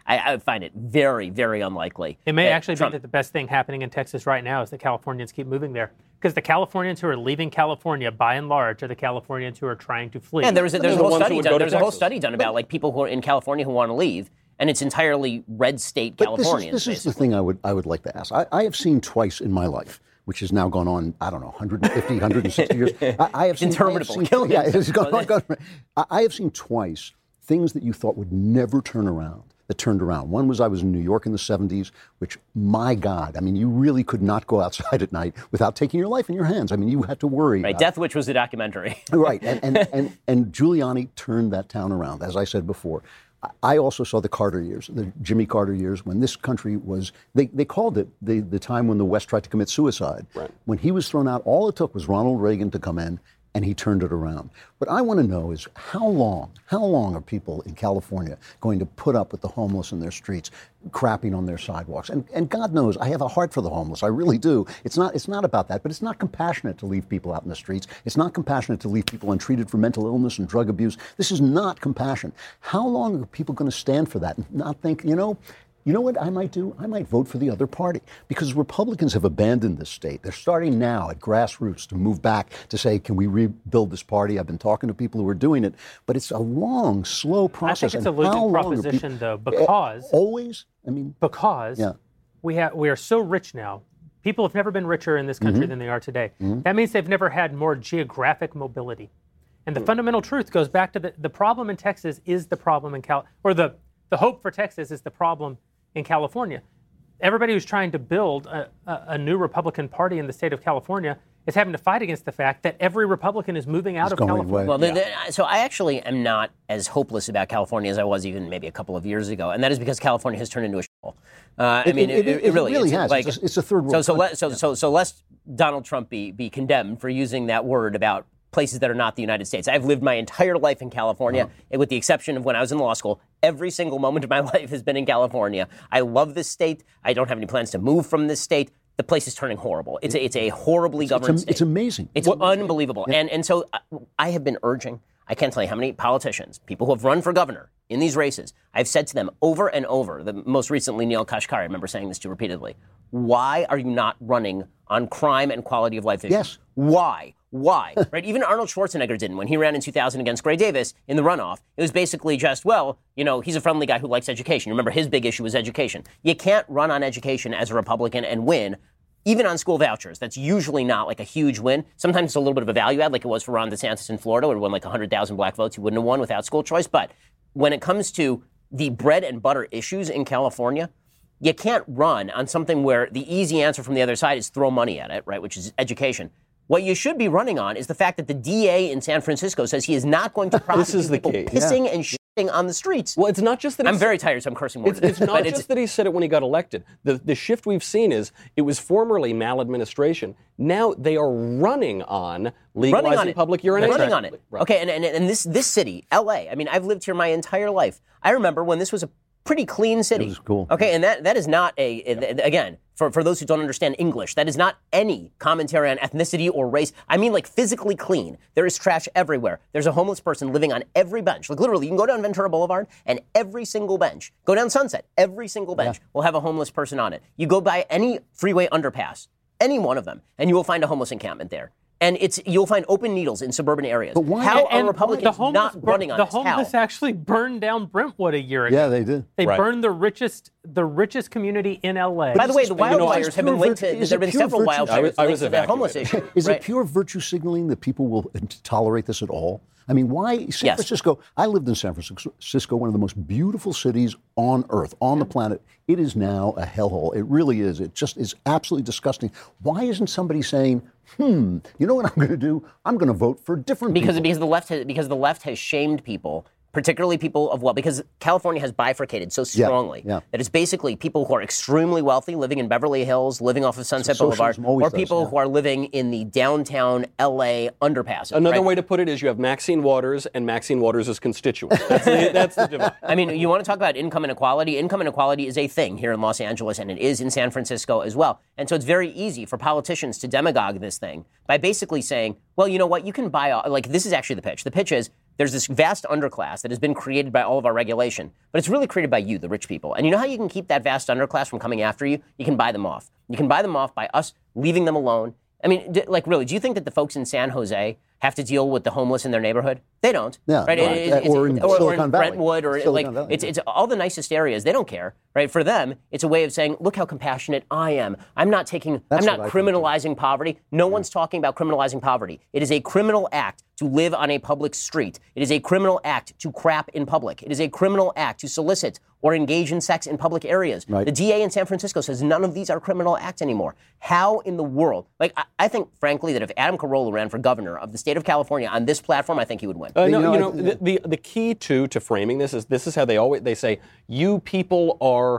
I, I find it very, very unlikely. It may actually Trump, be that the best thing happening in Texas right now is that Californians keep moving there. Because the Californians who are leaving California, by and large, are the Californians who are trying to flee. And there was a, there's a the whole ones who study would done. go to There's a whole Texas. study done about like people who are in California who want to leave, and it's entirely red state But this is, Californians. this is the thing I would I would like to ask. I, I have seen twice in my life, which has now gone on, I don't know, one hundred fifty, one hundred sixty years. I, I have seen, interminable. I have Kill seen, yeah, him. it's gone, gone, gone. I, I have seen twice things that you thought would never turn around that turned around. One was I was in New York in the seventies, which, my God, I mean, you really could not go outside at night without taking your life in your hands. I mean, you had to worry. Right, about Death Wish was the documentary. Right, and, and, and, and Giuliani turned that town around, as I said before. I also saw the Carter years, the Jimmy Carter years, when this country was, they, they called it the, the time when the West tried to commit suicide. Right. When he was thrown out, all it took was Ronald Reagan to come in, and he turned it around. What I want to know is how long, how long are people in California going to put up with the homeless in their streets, crapping on their sidewalks? And, and God knows, I have a heart for the homeless. I really do. It's not, it's not about that, but it's not compassionate to leave people out in the streets. It's not compassionate to leave people untreated for mental illness and drug abuse. This is not compassion. How long are people going to stand for that and not think, you know, You know what I might do? I might vote for the other party, because Republicans have abandoned this state. They're starting now at grassroots to move back to say, can we rebuild this party? I've been talking to people who are doing it, but it's a long, slow process. I think it's a And how losing long are proposition, people- though, because always. I mean, because Yeah. we have we are so rich now. People have never been richer in this country Mm-hmm. than they are today. That means they've never had more geographic mobility. And the fundamental truth goes back to the, the problem in Texas is the problem in Cal, or the, the hope for Texas is the problem in California. Everybody who's trying to build a, a, a new Republican Party in the state of California is having to fight against the fact that every Republican is moving out It's of going California. away. Well, the, the, so I actually am not as hopeless about California as I was even maybe a couple of years ago, and that is because California has turned into a shithole. Uh, I It- mean, it- it, it really, really it's has. Like, It's a- it's a third world So, so, country. let, so, so, so, lest Donald Trump be be condemned for using that word about places that are not the United States. I've lived my entire life in California, Uh-huh. and with the exception of when I was in law school. Every single moment of my life has been in California. I love this state. I don't have any plans to move from this state. The place is turning horrible. It's a, it's a horribly governed am- state. it's amazing. It's unbelievable. And and so I, I have been urging, I can't tell you how many politicians, people who have run for governor in these races, I've said to them over and over, the most recently Neil Kashkari, I remember saying this to repeatedly, why are you not running on crime and quality of life issues? Yes. Why? Why? Right? Even Arnold Schwarzenegger didn't. When he ran in two thousand against Gray Davis in the runoff, it was basically just, well, you know, he's a friendly guy who likes education. Remember, his big issue was education. You can't run on education as a Republican and win. Even on school vouchers, that's usually not like a huge win. Sometimes it's a little bit of a value add, like it was for Ron DeSantis in Florida, where he won like one hundred thousand black votes. He wouldn't have won without school choice. But when it comes to the bread and butter issues in California, you can't run on something where the easy answer from the other side is throw money at it, right, which is education. What you should be running on is the fact that the D A in San Francisco says he is not going to prosecute is the people key. pissing and shitting on the streets. Well, it's not just that I'm he's- very tired, so I'm cursing more It's, than it's this, not but just that he said it when he got elected. The the shift we've seen is it was formerly maladministration. Now they are running on legalizing running on it. public urination. Running on it. Right. Okay, and, and and this this city, L A. I mean, I've lived here my entire life. I remember when this was a pretty clean city. It was cool. Okay, and that that is not a again for for those who don't understand English. That is not any commentary on ethnicity or race. I mean, like physically clean. There is trash everywhere. There's a homeless person living on every bench. Like literally, you can go down Ventura Boulevard and every single bench. Go down Sunset. Every single bench will have a homeless person on it. You go by any freeway underpass, any one of them, and you will find a homeless encampment there. And it's you'll find open needles in suburban areas. But why- How And are Republicans the homeless not bur- running on the this? homeless How? actually burned down Brentwood a year ago. Yeah, they did. They Right. burned the richest, the richest community in L A. By the way, the you know, wildfires it's have been pure linked to. virtue- is There have it been pure several virtue? wildfires I was- I linked was to the homeless evacuated. issue. Is right? it pure virtue signaling that people will tolerate this at all? I mean, why San Yes. Francisco? I lived in San Francisco, one of the most beautiful cities on earth, on the planet. It is now a hellhole. It really is. It just is absolutely disgusting. Why isn't somebody saying, "Hmm, you know what I'm going to do? I'm going to vote for different Because people." because the left has, because the left has shamed people, particularly people of wealth, because California has bifurcated so strongly yeah. that it's basically people who are extremely wealthy, living in Beverly Hills, living off of Sunset So Boulevard, socialism always or does, people yeah. who are living in the downtown L A underpasses. Another right? way to put it is you have Maxine Waters and Maxine Waters' constituents. That's the, that's the divide. I mean, you want to talk about income inequality? Income inequality is a thing here in Los Angeles, and it is in San Francisco as well. And so it's very easy for politicians to demagogue this thing by basically saying, well, you know what, you can buy, like, this is actually the pitch. The pitch is, there's this vast underclass that has been created by all of our regulation, but it's really created by you, the rich people. And you know how you can keep that vast underclass from coming after you? You can buy them off. You can buy them off by us leaving them alone. I mean, d- like, really, do you think that the folks in San Jose have to deal with the homeless in their neighborhood? They don't. Yeah, right? right. It, it, or, in or, or in Silicon Valley. Brentwood, or Silicon like, Valley. it's, it's all the nicest areas. They don't care, right? For them, it's a way of saying, look how compassionate I am. I'm not taking, That's I'm not what I criminalizing poverty. No one's talking about criminalizing poverty. It is a criminal act to live on a public street. It is a criminal act to crap in public. It is a criminal act to solicit or engage in sex in public areas. Right. The D A in San Francisco says none of these are criminal acts anymore. How in the world? Like, I, I think, frankly, that if Adam Carolla ran for governor of the state of California on this platform, I think he would win. Uh, no, You know, you know, I- the, the the key to to framing this is this is how they always they say you people are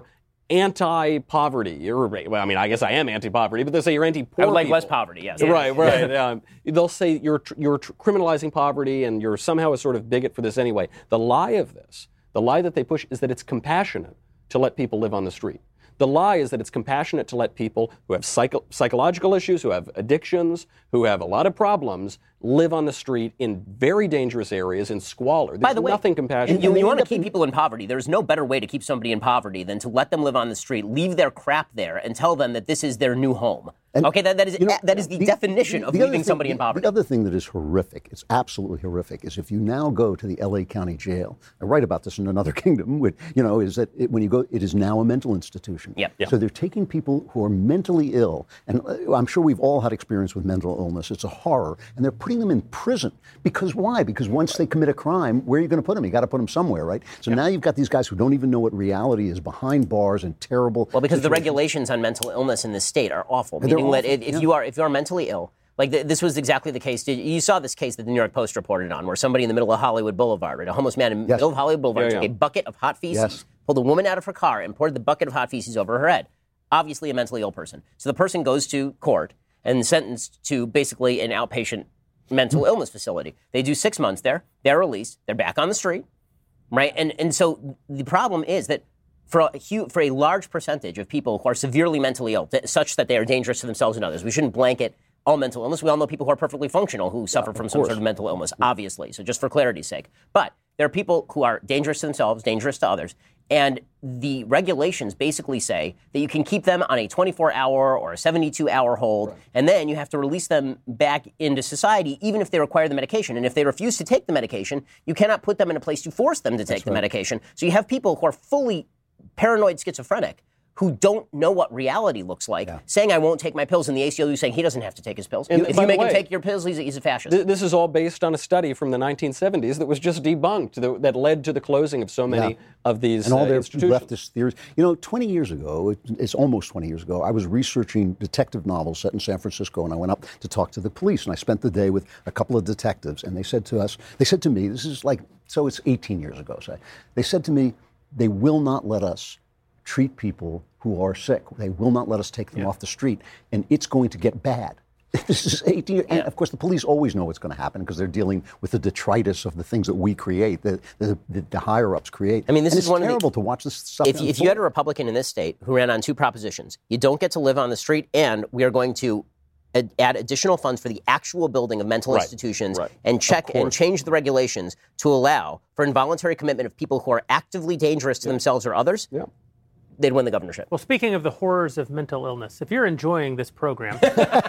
anti-poverty. Or, well, I mean, I guess I am anti-poverty, but they say you're anti-poor. I would like people. less poverty, yes. Right, right. um, they'll say you're tr- you're tr- criminalizing poverty and you're somehow a sort of bigot for this anyway. The lie of this, the lie that they push, is that it's compassionate to let people live on the street. The lie is that it's compassionate to let people who have psycho- psychological issues, who have addictions, who have a lot of problems, live on the street in very dangerous areas in squalor. There's By the way, nothing compassionate. You, And they you want to end up keep in- people in poverty. There's no better way to keep somebody in poverty than to let them live on the street, leave their crap there, and tell them that this is their new home. And, okay, that, that is you know, that is the, definition of the other leaving thing- somebody in the- poverty. The other thing that is horrific, it's absolutely horrific, is if you now go to the L A County Jail. I write about this in Another Kingdom. Which, you know, is that it, when you go, it is now a mental institution. Yep. Yeah. So they're taking people who are mentally ill, and uh, I'm sure we've all had experience with mental illness. It's a horror, and they're putting them in prison because why? Because once they commit a crime, where are you going to put them? You got to put them somewhere, right? So now you've got these guys who don't even know what reality is behind bars and terrible. Well, because the situations. regulations on mental illness in this state are awful. And they're Meaning that awful, if, if yeah. you are if you are mentally ill, like th- this was exactly the case. Did, you saw this case that the New York Post reported on, where somebody in the middle of Hollywood Boulevard, right, a homeless man in the Yes. middle of Hollywood Boulevard, Yeah, took yeah. a bucket of hot feces, Yes. pulled a woman out of her car, and poured the bucket of hot feces over her head. Obviously, a mentally ill person. So the person goes to court and sentenced to basically an outpatient mental Hmm. illness facility. They do six months there. They're released. They're back on the street, right? And and so the problem is that for a huge, for a large percentage of people who are severely mentally ill, th- such that they are dangerous to themselves and others, we shouldn't blanket all mental illness. We all know people who are perfectly functional who suffer from some course. sort of mental illness, obviously. So just for clarity's sake. But there are people who are dangerous to themselves, dangerous to others. And the regulations basically say that you can keep them on a twenty-four hour or a seventy-two hour hold, right. And then you have to release them back into society, even if they require the medication. And if they refuse to take the medication, you cannot put them in a place to force them to take That's the right. medication. So you have people who are fully paranoid schizophrenic who don't know what reality looks like, Yeah. saying, I won't take my pills, and the A C L U saying he doesn't have to take his pills. And if by you the make him way, take your pills, he's a, he's a fascist. Th- this is all based on a study from the nineteen seventies that was just debunked, that, that led to the closing of so many Yeah. of these and all uh, their institutions. leftist theories. You know, twenty years ago, it- it's almost twenty years ago, I was researching detective novels set in San Francisco, and I went up to talk to the police, and I spent the day with a couple of detectives, and they said to us, they said to me, this is like, so it's eighteen years ago, say, they said to me, they will not let us treat people who are sick. They will not let us take them off the street, and it's going to get bad. This is eighteen years, and of course the police always know what's going to happen because they're dealing with the detritus of the things that we create, the the, the, the higher ups create. I mean, this and is it's one of the- terrible to watch this stuff. If, if you had a Republican in this state who ran on two propositions, you don't get to live on the street, and we are going to ad- add additional funds for the actual building of mental Right, institutions right. and check Of and course. change the regulations to allow for involuntary commitment of people who are actively dangerous to themselves or others, Yeah. they'd win the governorship. Well, speaking of the horrors of mental illness, if you're enjoying this program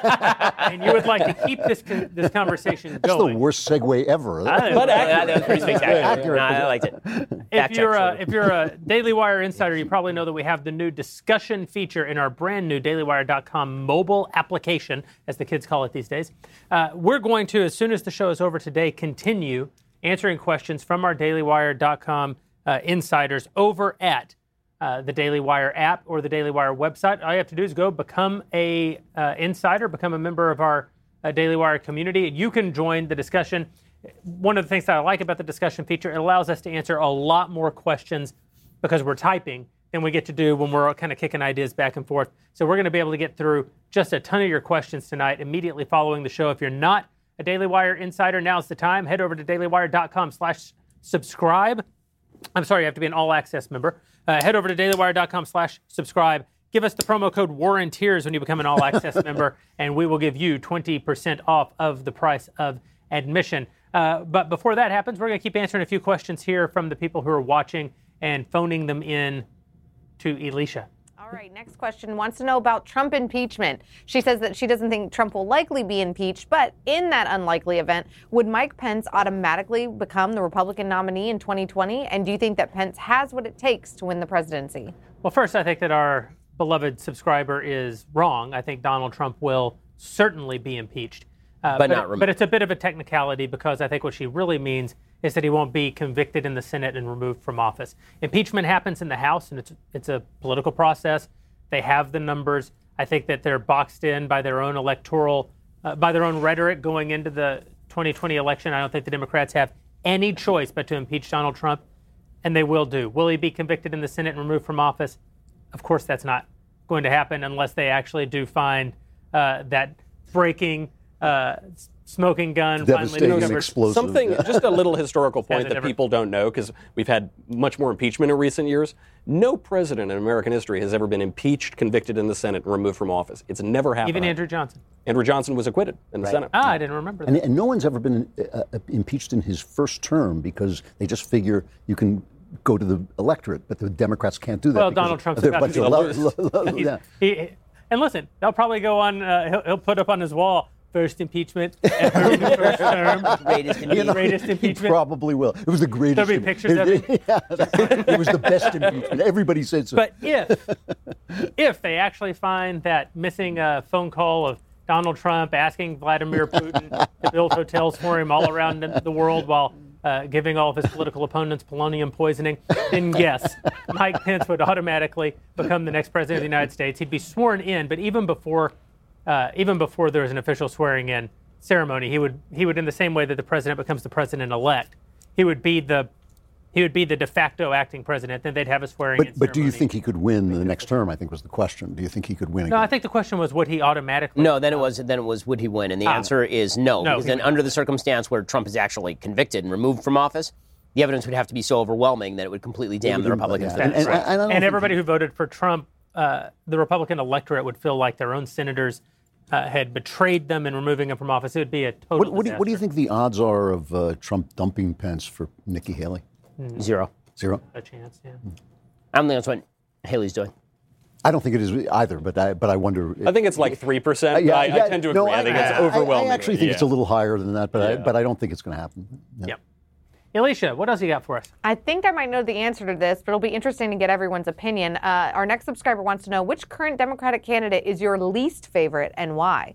and you would like to keep this con- this conversation That's going, the worst segue ever. I- But that, that was pretty spectacular. Accurate. No, I liked it. if Fact you're check, a, sorry. if you're a Daily Wire insider, you probably know that we have the new discussion feature in our brand new daily wire dot com mobile application, as the kids call it these days. Uh, we're going to, as soon as the show is over today, continue answering questions from our daily wire dot com uh, insiders over at uh, the Daily Wire app or the Daily Wire website. All you have to do is go become a uh, insider, become a member of our uh, Daily Wire community, and you can join the discussion. One of the things that I like about the discussion feature, it allows us to answer a lot more questions because we're typing than we get to do when we're kind of kicking ideas back and forth. So we're going to be able to get through just a ton of your questions tonight immediately following the show. If you're not a Daily Wire insider, now's the time. Head over to daily wire dot com slash subscribe. I'm sorry, you have to be an all-access member. Uh, head over to daily wire dot com slash subscribe. Give us the promo code WARRENTEERS when you become an all-access member, and we will give you twenty percent off of the price of admission. Uh, but before that happens, we're going to keep answering a few questions here from the people who are watching and phoning them in to Alicia. All right, next question wants to know about Trump impeachment. She says that she doesn't think Trump will likely be impeached, but in that unlikely event, would Mike Pence automatically become the Republican nominee in twenty twenty? And do you think that Pence has what it takes to win the presidency? Well, first, I think that our beloved subscriber is wrong. I think Donald Trump will certainly be impeached. Uh, but, but, not rem- but it's a bit of a technicality because I think what she really means is that he won't be convicted in the Senate and removed from office. Impeachment happens in the House, and it's it's a political process. They have the numbers. I think that they're boxed in by their own electoral, uh, by their own rhetoric going into the twenty twenty election. I don't think the Democrats have any choice but to impeach Donald Trump, and they will do. Will he be convicted in the Senate and removed from office? Of course, that's not going to happen unless they actually do find uh, that breaking uh, smoking gun finally Devastating and discovered. explosive. Something, Yeah. just a little historical point Hasn't that ever- people don't know, because we've had much more impeachment in recent years. No president in American history has ever been impeached, convicted in the Senate, and removed from office. It's never happened. Even Andrew Johnson. Andrew Johnson was acquitted in the Senate. Ah, I didn't remember that. And, and no one's ever been uh, uh, impeached in his first term because they just figure you can go to the electorate, but the Democrats can't do that. Well, because Donald Trump's they're a about bunch to of lose. lo- lo- lo- He's- yeah. he, and listen, they'll probably go on, uh, he'll, he'll put up on his wall, first impeachment, ever in the first term. Greatest You know, Greatest he impeachment. probably will. It was the greatest. There'll be pictures of it. Yeah, it was the best impeachment. Everybody said so. But if, if they actually find that missing uh, phone call of Donald Trump asking Vladimir Putin to build hotels for him all around the the world while uh, giving all of his political opponents polonium poisoning, then yes, Mike Pence would automatically become the next president of the United States. He'd be sworn in, but even before, uh, even before there was an official swearing-in ceremony, he would he would in the same way that the president becomes the president-elect, he would be the he would be the de facto acting president. Then they'd have a swearing-in But, but do you ceremony. think he could win the next term? I think was the question. Do you think he could win No, again? I think the question was, would he automatically? No, then it was then it was would he win? And the Ah. answer is no. No, because he then would under not. the circumstance where Trump is actually convicted and removed from office, the evidence would have to be so overwhelming that it would completely damn the would- Republicans. yeah. to And- death. and I- I don't And think everybody he- who voted for Trump, uh, the Republican electorate would feel like their own senators uh, had betrayed them in removing him from office. It would be a total What, what, do you, what do you disaster. think the odds are of uh, Trump dumping Pence for Nikki Haley? Zero. Zero. A chance, yeah. I don't think that's what Haley's doing. I don't think it is either, but I, but I wonder. I think it's like three percent. Yeah, I, yeah, I tend to agree. no, I think it's I- overwhelming. I actually think it's a Yeah. little higher than that, but I, Yeah. but I don't think it's going to happen. Yeah. Yep. Alicia, what else you got for us? I think I might know the answer to this, but it'll be interesting to get everyone's opinion. Uh, our next subscriber wants to know which current Democratic candidate is your least favorite and why.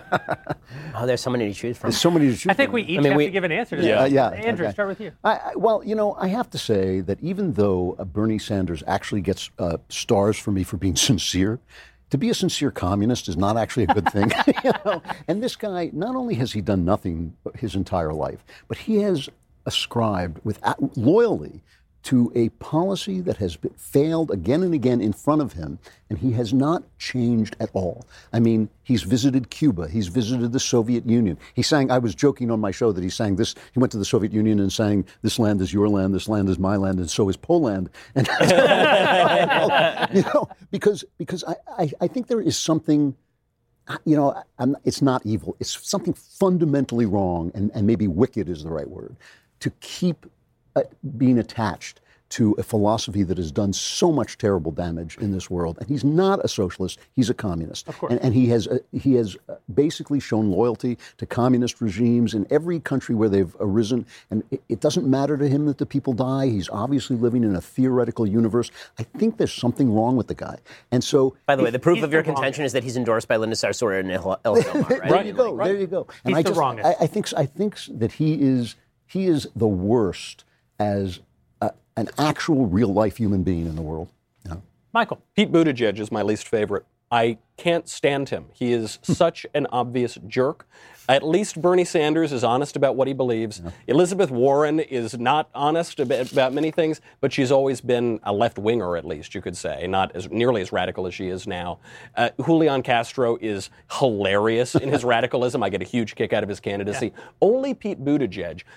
Oh, there's so many to choose from. There's so many to choose I think from. we each I mean, have we- to give an answer to Yeah. that. Uh, yeah, Andrew, okay. start with you. I, I, well, you know, I have to say that even though uh, Bernie Sanders actually gets uh, stars for me for being sincere, to be a sincere communist is not actually a good thing. You know? And this guy, not only has he done nothing his entire life, but he has ascribed with loyally to a policy that has been, failed again and again in front of him, and he has not changed at all. I mean, he's visited Cuba, he's visited the Soviet Union. He sang, I was joking on my show that he sang this, he went to the Soviet Union and sang, this land is your land, this land is my land, and so is Poland. And, you know, because, because I, I, I think there is something, you know, I'm, it's not evil, it's something fundamentally wrong, and, and maybe wicked is the right word, to keep uh, being attached to a philosophy that has done so much terrible damage in this world. And he's not a socialist; he's a communist. Of course. And, and he has uh, he has basically shown loyalty to communist regimes in every country where they've arisen. And it, it doesn't matter to him that the people die. He's obviously living in a theoretical universe. I think there's something wrong with the guy. And so, By the way, the proof he's of your the contention is that he's endorsed by Linda Sarsour and El El Omar, right? there you go. Like, There you go. And He's I the just, wrongest. I, I think I think that he is he is the worst as a, an actual real life human being in the world. You know? Michael. Pete Buttigieg is my least favorite. I can't stand him. He is such an obvious jerk. At least Bernie Sanders is honest about what he believes. Yeah. Elizabeth Warren is not honest about, about many things, but she's always been a left-winger, at least, you could say, not as nearly as radical as she is now. Uh, Julian Castro is hilarious in his radicalism. I get a huge kick out of his candidacy. Yeah. Only Pete Buttigieg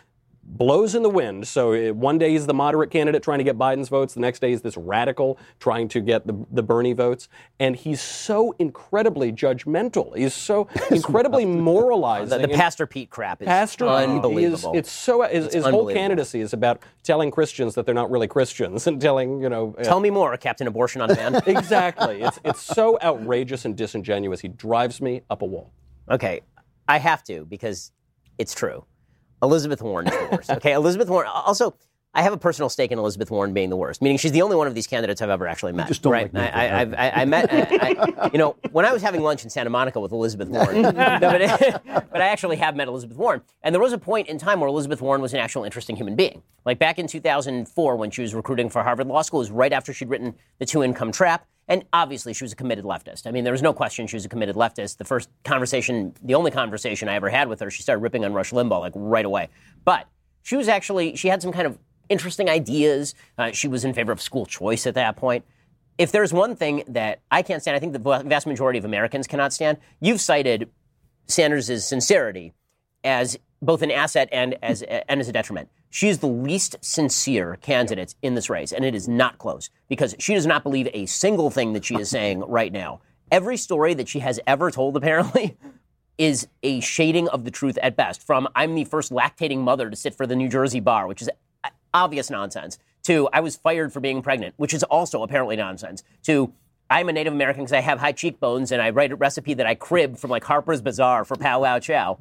blows in the wind. So uh, one day he's the moderate candidate trying to get Biden's votes. The next day he's this radical trying to get the, the Bernie votes. And he's so incredibly judgmental. He's so incredibly moralizing. The, the Pastor Pete crap is Pastor unbelievable. Is, it's so his, it's his whole candidacy is about telling Christians that they're not really Christians and telling, you know. Tell uh, me more, Captain Abortion on Demand. Exactly. It's it's so outrageous and disingenuous. He drives me up a wall. Okay, I have to because it's true. Elizabeth Warren is the worst. Okay, Elizabeth Warren. Also, I have a personal stake in Elizabeth Warren being the worst, meaning she's the only one of these candidates I've ever actually met. You just don't right? like I, I, I, I, I met, I, I, you know, when I was having lunch in Santa Monica with Elizabeth Warren, no, but, but I actually have met Elizabeth Warren. And there was a point in time where Elizabeth Warren was an actual interesting human being. Like back in two thousand four when she was recruiting for Harvard Law School, it was right after she'd written The Two-Income Trap. And obviously she was a committed leftist. I mean, there was no question she was a committed leftist. The first conversation, the only conversation I ever had with her, she started ripping on Rush Limbaugh like right away. But she was actually, she had some kind of interesting ideas. Uh, she was in favor of school choice at that point. If there's one thing that I can't stand, I think the vast majority of Americans cannot stand, you've cited Sanders' sincerity as both an asset and as, and as a detriment. She is the least sincere candidate in this race, and it is not close because she does not believe a single thing that she is saying right now. Every story that she has ever told, apparently, is a shading of the truth at best. From I'm the first lactating mother to sit for the New Jersey bar, which is obvious nonsense, to I was fired for being pregnant, which is also apparently nonsense, to I'm a Native American because I have high cheekbones and I write a recipe that I crib from like Harper's Bazaar for Pow Wow Chow,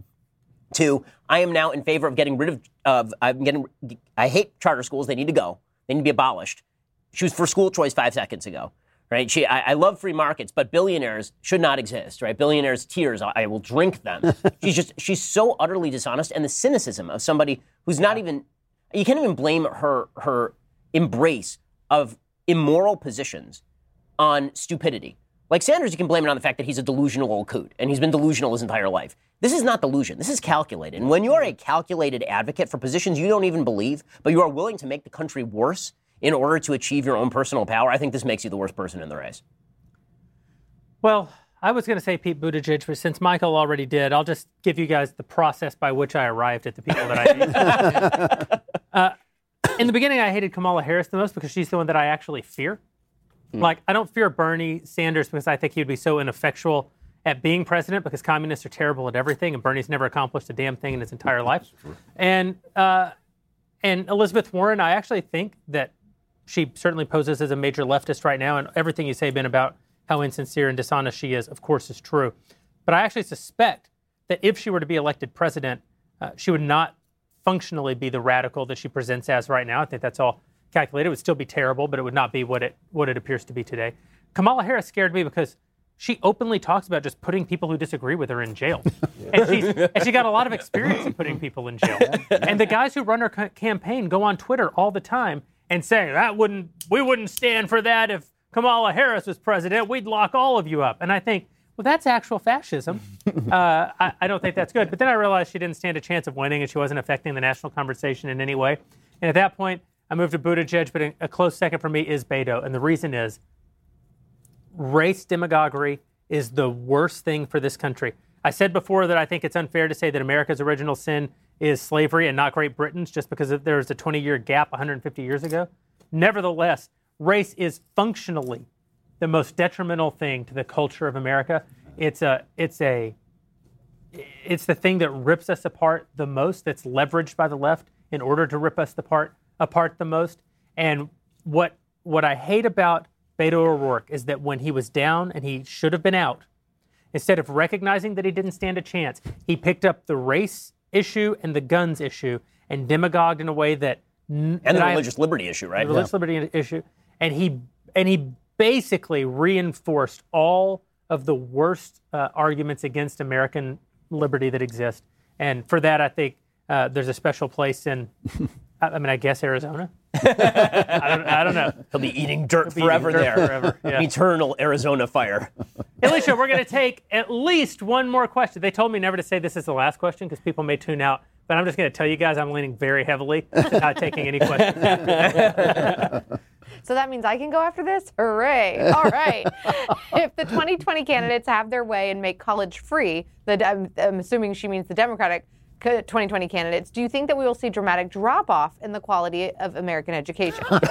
to I am now in favor of getting rid of, of I'm getting, I hate charter schools, they need to go, they need to be abolished. She was for school choice five seconds ago. Right? She, I, I love free markets, but billionaires should not exist, right? Billionaires' tears, I, I will drink them. She's just, she's so utterly dishonest. And the cynicism of somebody who's not even, you can't even blame her, her embrace of immoral positions on stupidity. Like Sanders, you can blame it on the fact that he's a delusional old coot, and he's been delusional his entire life. This is not delusion. This is calculated. And when you are a calculated advocate for positions you don't even believe, but you are willing to make the country worse in order to achieve your own personal power, I think this makes you the worst person in the race. Well, I was going to say Pete Buttigieg, but since Michael already did, I'll just give you guys the process by which I arrived at the people that I hate. uh, in the beginning, I hated Kamala Harris the most because she's the one that I actually fear. Mm. Like, I don't fear Bernie Sanders because I think he would be so ineffectual at being president because communists are terrible at everything, and Bernie's never accomplished a damn thing in his entire life. And uh, and Elizabeth Warren, I actually think that she certainly poses as a major leftist right now, and everything you say, Ben, about how insincere and dishonest she is, of course, is true. But I actually suspect that if she were to be elected president, uh, she would not functionally be the radical that she presents as right now. I think that's all calculated. It would still be terrible, but it would not be what it what it appears to be today. Kamala Harris scared me because she openly talks about just putting people who disagree with her in jail. Yeah. And, she's, and she got a lot of experience in putting people in jail. And the guys who run her ca- campaign go on Twitter all the time and say, that wouldn't, we wouldn't stand for that if Kamala Harris was president. We'd lock all of you up. And I think, well, that's actual fascism. uh, I, I don't think that's good. But then I realized she didn't stand a chance of winning and she wasn't affecting the national conversation in any way. And at that point, I moved to Buttigieg, but a close second for me is Beto. And the reason is race demagoguery is the worst thing for this country. I said before that I think it's unfair to say that America's original sin is slavery and not Great Britain's just because there was a twenty-year gap one hundred fifty years ago. Nevertheless, race is functionally the most detrimental thing to the culture of America. It's a, it's a, it's the thing that rips us apart the most, that's leveraged by the left in order to rip us apart, apart the most. And what what I hate about Beto O'Rourke is that when he was down and he should have been out, instead of recognizing that he didn't stand a chance, he picked up the race issue and the guns issue and demagogued in a way that... And that the religious I, liberty issue, right? The religious yeah. liberty issue. And he and he basically reinforced all of the worst uh, arguments against American liberty that exist. And for that, I think uh, there's a special place in, I mean, I guess Arizona. I, don't, I don't know. He'll be eating dirt be forever eating dirt there. Forever, yeah. Eternal Arizona fire. Alicia, we're going to take at least one more question. They told me never to say this is the last question because people may tune out. But I'm just going to tell you guys I'm leaning very heavily to not taking any questions. So that means I can go after this? Hooray. All right. If the twenty twenty candidates have their way and make college free, the, I'm, I'm assuming she means the Democratic twenty twenty candidates, do you think that we will see dramatic drop-off in the quality of American education? But,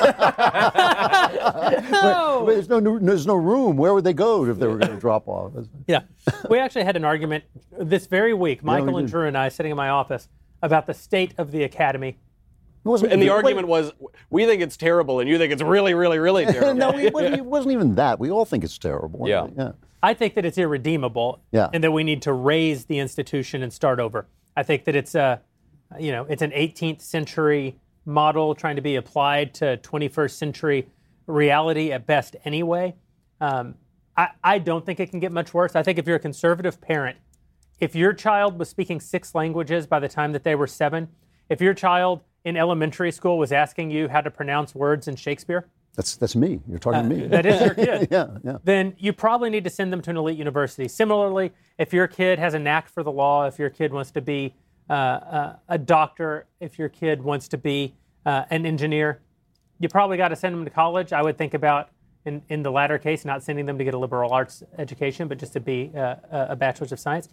but there's no there's no room. Where would they go if they were going to drop off? Yeah. We actually had an argument this very week, Michael yeah, we and did. Drew and I sitting in my office, about the state of the academy. It wasn't And the even- argument was, we think it's terrible, and you think it's really, really, really terrible. no, it wasn't, it wasn't even that. We all think it's terrible. Yeah. yeah. I think that it's irredeemable, Yeah. and that we need to raise the institution and start over. I think that it's a, you know, it's an eighteenth century model trying to be applied to twenty-first century reality at best anyway. Um, I, I don't think it can get much worse. I think if you're a conservative parent, if your child was speaking six languages by the time that they were seven, if your child in elementary school was asking you how to pronounce words in Shakespeare, That's that's me. You're talking to me. that is your kid. yeah, yeah. Then you probably need to send them to an elite university. Similarly, if your kid has a knack for the law, if your kid wants to be uh, uh, a doctor, if your kid wants to be uh, an engineer, you probably got to send them to college. I would think about, in, in the latter case, not sending them to get a liberal arts education, but just to be uh, a bachelor's of science.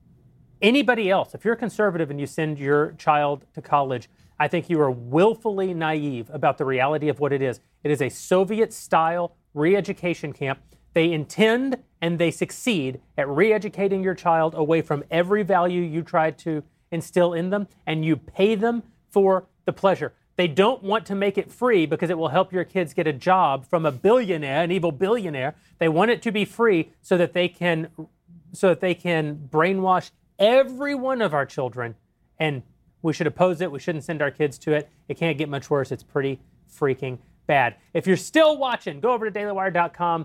Anybody else, if you're conservative and you send your child to college, I think you are willfully naive about the reality of what it is. It is a Soviet-style re-education camp. They intend and they succeed at re-educating your child away from every value you tried to instill in them, and you pay them for the pleasure. They don't want to make it free because it will help your kids get a job from a billionaire, an evil billionaire. They want it to be free so that they can, so that they can brainwash every one of our children, and we should oppose it. We shouldn't send our kids to it. It can't get much worse. It's pretty freaking bad. If you're still watching, go over to daily wire dot com.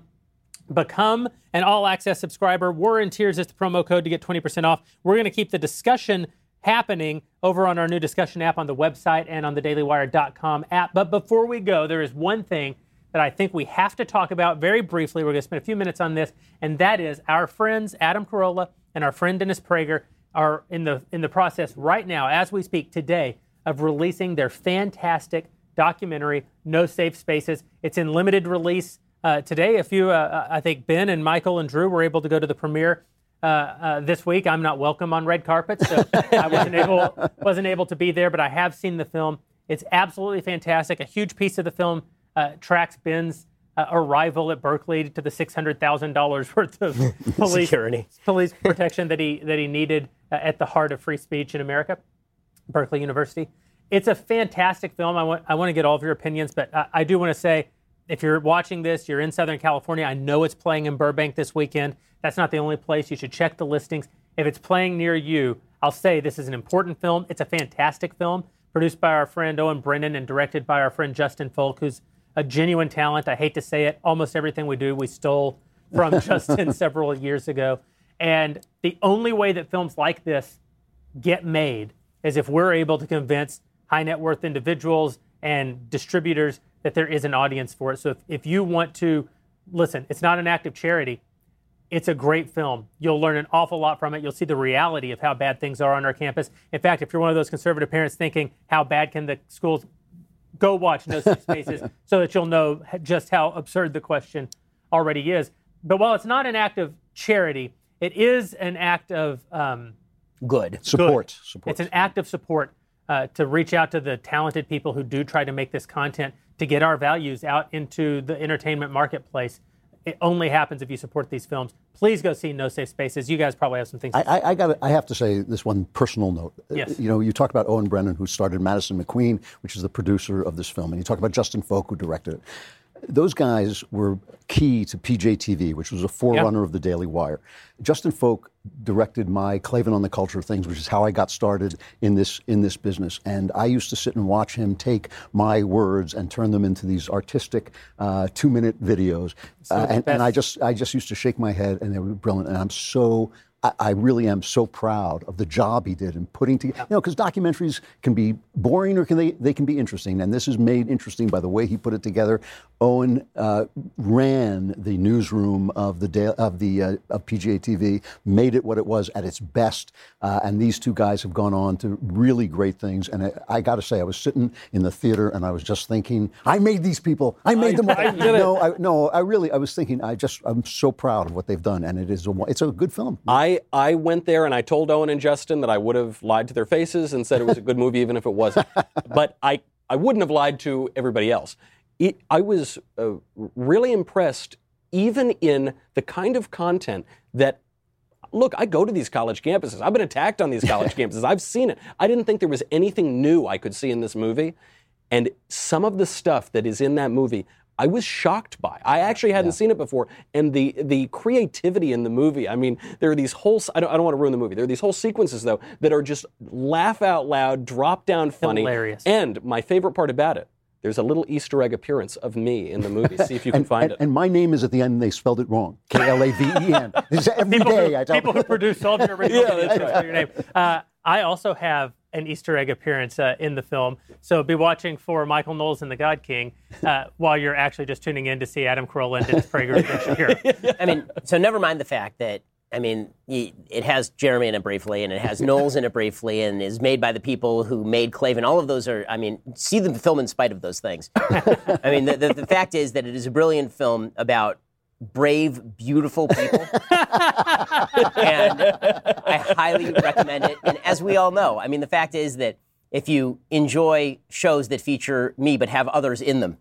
Become an all-access subscriber. War and Tears is the promo code to get twenty percent off. We're going to keep the discussion happening over on our new discussion app on the website and on the daily wire dot com app. But before we go, there is one thing that I think we have to talk about very briefly. We're going to spend a few minutes on this, and that is our friends Adam Carolla and our friend Dennis Prager are in the in the process right now, as we speak today, of releasing their fantastic documentary, No Safe Spaces. It's in limited release uh, today. A few, uh, I think Ben and Michael and Drew were able to go to the premiere uh, uh, this week. I'm not welcome on red carpets, so I wasn't able wasn't able to be there, but I have seen the film. It's absolutely fantastic. A huge piece of the film uh, tracks Ben's Uh, arrival at Berkeley to the six hundred thousand dollars worth of police Security. police protection that he that he needed uh, at the heart of free speech in America, Berkeley University. It's a fantastic film. I want I want to get all of your opinions, but I, I do want to say, if you're watching this, you're in Southern California. I know it's playing in Burbank this weekend. That's not the only place. You should check the listings. If it's playing near you, I'll say this is an important film. It's a fantastic film, produced by our friend Owen Brennan and directed by our friend Justin Folk, who's a genuine talent. I hate to say it. Almost everything we do, we stole from Justin several years ago. And the only way that films like this get made is if we're able to convince high net worth individuals and distributors that there is an audience for it. So if, if you want to, listen, it's not an act of charity. It's a great film. You'll learn an awful lot from it. You'll see the reality of how bad things are on our campus. In fact, if you're one of those conservative parents thinking, how bad can the schools, go watch No Safe Spaces so that you'll know just how absurd the question already is. But while it's not an act of charity, it is an act of um, Good. Support. good. Support. It's an act of support uh, to reach out to the talented people who do try to make this content to get our values out into the entertainment marketplace. It only happens if you support these films. Please go see No Safe Spaces. You guys probably have some things to I, I, I got. I have to say this one personal note. Yes. You know, you talk about Owen Brennan, who started Madison McQueen, which is the producer of this film, and you talk about Justin Folk, who directed it. Those guys were key to P J T V, which was a forerunner Yep. of the Daily Wire. Justin Folk directed my Clavin on the Culture things, which is how I got started in this in this business. And I used to sit and watch him take my words and turn them into these artistic uh, two-minute videos. Uh, and, and I just I just used to shake my head, and they were brilliant. And I'm so. I really am so proud of the job he did in putting together, you know, because documentaries can be boring or can they, they can be interesting. And this is made interesting by the way he put it together. Owen uh, ran the newsroom of the da- of the uh, of P G A T V, made it what it was at its best, uh, and these two guys have gone on to really great things. And I, I got to say, I was sitting in the theater and I was just thinking, I made these people. I made them. I did it. No, I, no, I really, I was thinking, I just, I'm so proud of what they've done, and it is, a, it's a good film. I, I went there and I told Owen and Justin that I would have lied to their faces and said it was a good movie even if it wasn't. But I, I wouldn't have lied to everybody else. It, I was uh, really impressed, even in the kind of content that, look, I go to these college campuses. I've been attacked on these college campuses. I've seen it. I didn't think there was anything new I could see in this movie. And some of the stuff that is in that movie, I was shocked by. I actually hadn't yeah. seen it before. And the the creativity in the movie, I mean, there are these whole, I don't, I don't want to ruin the movie. There are these whole sequences, though, that are just laugh out loud, drop down funny. Hilarious. And my favorite part about it, there's a little Easter egg appearance of me in the movie. See if you can and, find and, it. And my name is at the end, and they spelled it wrong. K L A V E N. This is every people day who, I tell people who produce all of your original Yeah, videos that's right. your name. Uh, I also have an Easter egg appearance uh, in the film. So be watching for Michael Knowles and the God King uh, while you're actually just tuning in to see Adam Carolla and Dennis Prager and Ben Shapiro. I mean, so never mind the fact that, I mean, it has Jeremy in it briefly, and it has Knowles in it briefly, and is made by the people who made Clavin. All of those are, I mean, see the film in spite of those things. I mean, the, the, the fact is that it is a brilliant film about brave, beautiful people. And I highly recommend it. And as we all know, I mean, the fact is that if you enjoy shows that feature me but have others in them,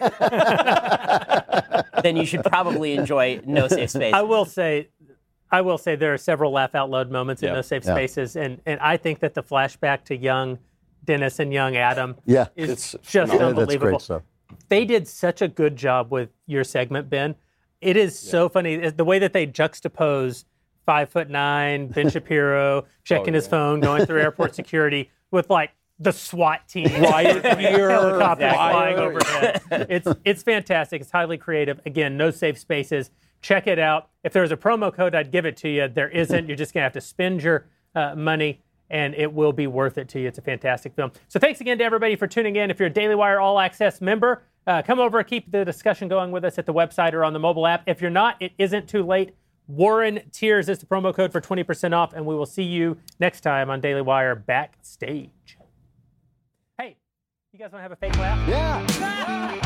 then you should probably enjoy No Safe Space. I will say, I will say there are several laugh out loud moments in Yep. No Safe Yeah. Spaces, and, and I think that the flashback to young Dennis and young Adam Yeah. is It's just Yeah, unbelievable. that's great stuff. They did such a good job with your segment, Ben. It is so funny the way that they juxtapose five foot nine Ben Shapiro checking Oh, his yeah. phone, going through airport security with like the SWAT team, Riot gear, helicopters fire. flying overhead. It's it's fantastic. It's highly creative. Again, No Safe Spaces. Check it out. If there was a promo code, I'd give it to you. There isn't. You're just gonna have to spend your uh, money, and it will be worth it to you. It's a fantastic film. So thanks again to everybody for tuning in. If you're a Daily Wire All Access member, uh, come over and keep the discussion going with us at the website or on the mobile app. If you're not, it isn't too late. Warren Tears is the promo code for twenty percent off, and we will see you next time on Daily Wire Backstage. Hey, you guys want to have a fake laugh? Yeah.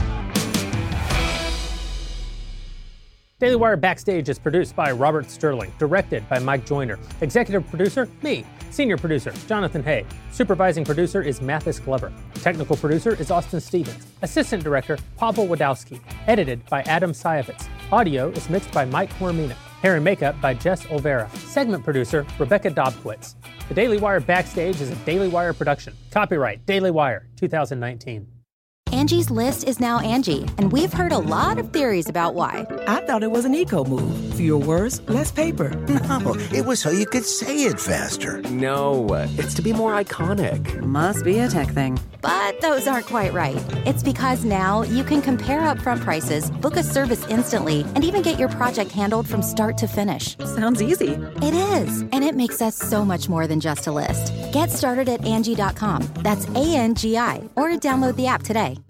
Daily Wire Backstage is produced by Robert Sterling, directed by Mike Joyner, executive producer, me, senior producer, Jonathan Hay, supervising producer is Mathis Glover, technical producer is Austin Stevens, assistant director, Pavel Wadowski, edited by Adam Sayevitz, audio is mixed by Mike Coromina, hair and makeup by Jess Olvera, segment producer, Rebecca Dobkowitz. The Daily Wire Backstage is a Daily Wire production. Copyright Daily Wire twenty nineteen. Angie's List is now Angie, and we've heard a lot of theories about why. I thought it was an eco move. Fewer words, less paper. No, it was so you could say it faster. No, it's to be more iconic. Must be a tech thing. But those aren't quite right. It's because now you can compare upfront prices, book a service instantly, and even get your project handled from start to finish. Sounds easy. It is, and it makes us so much more than just a list. Get started at Angie dot com. That's A N G I, or download the app today.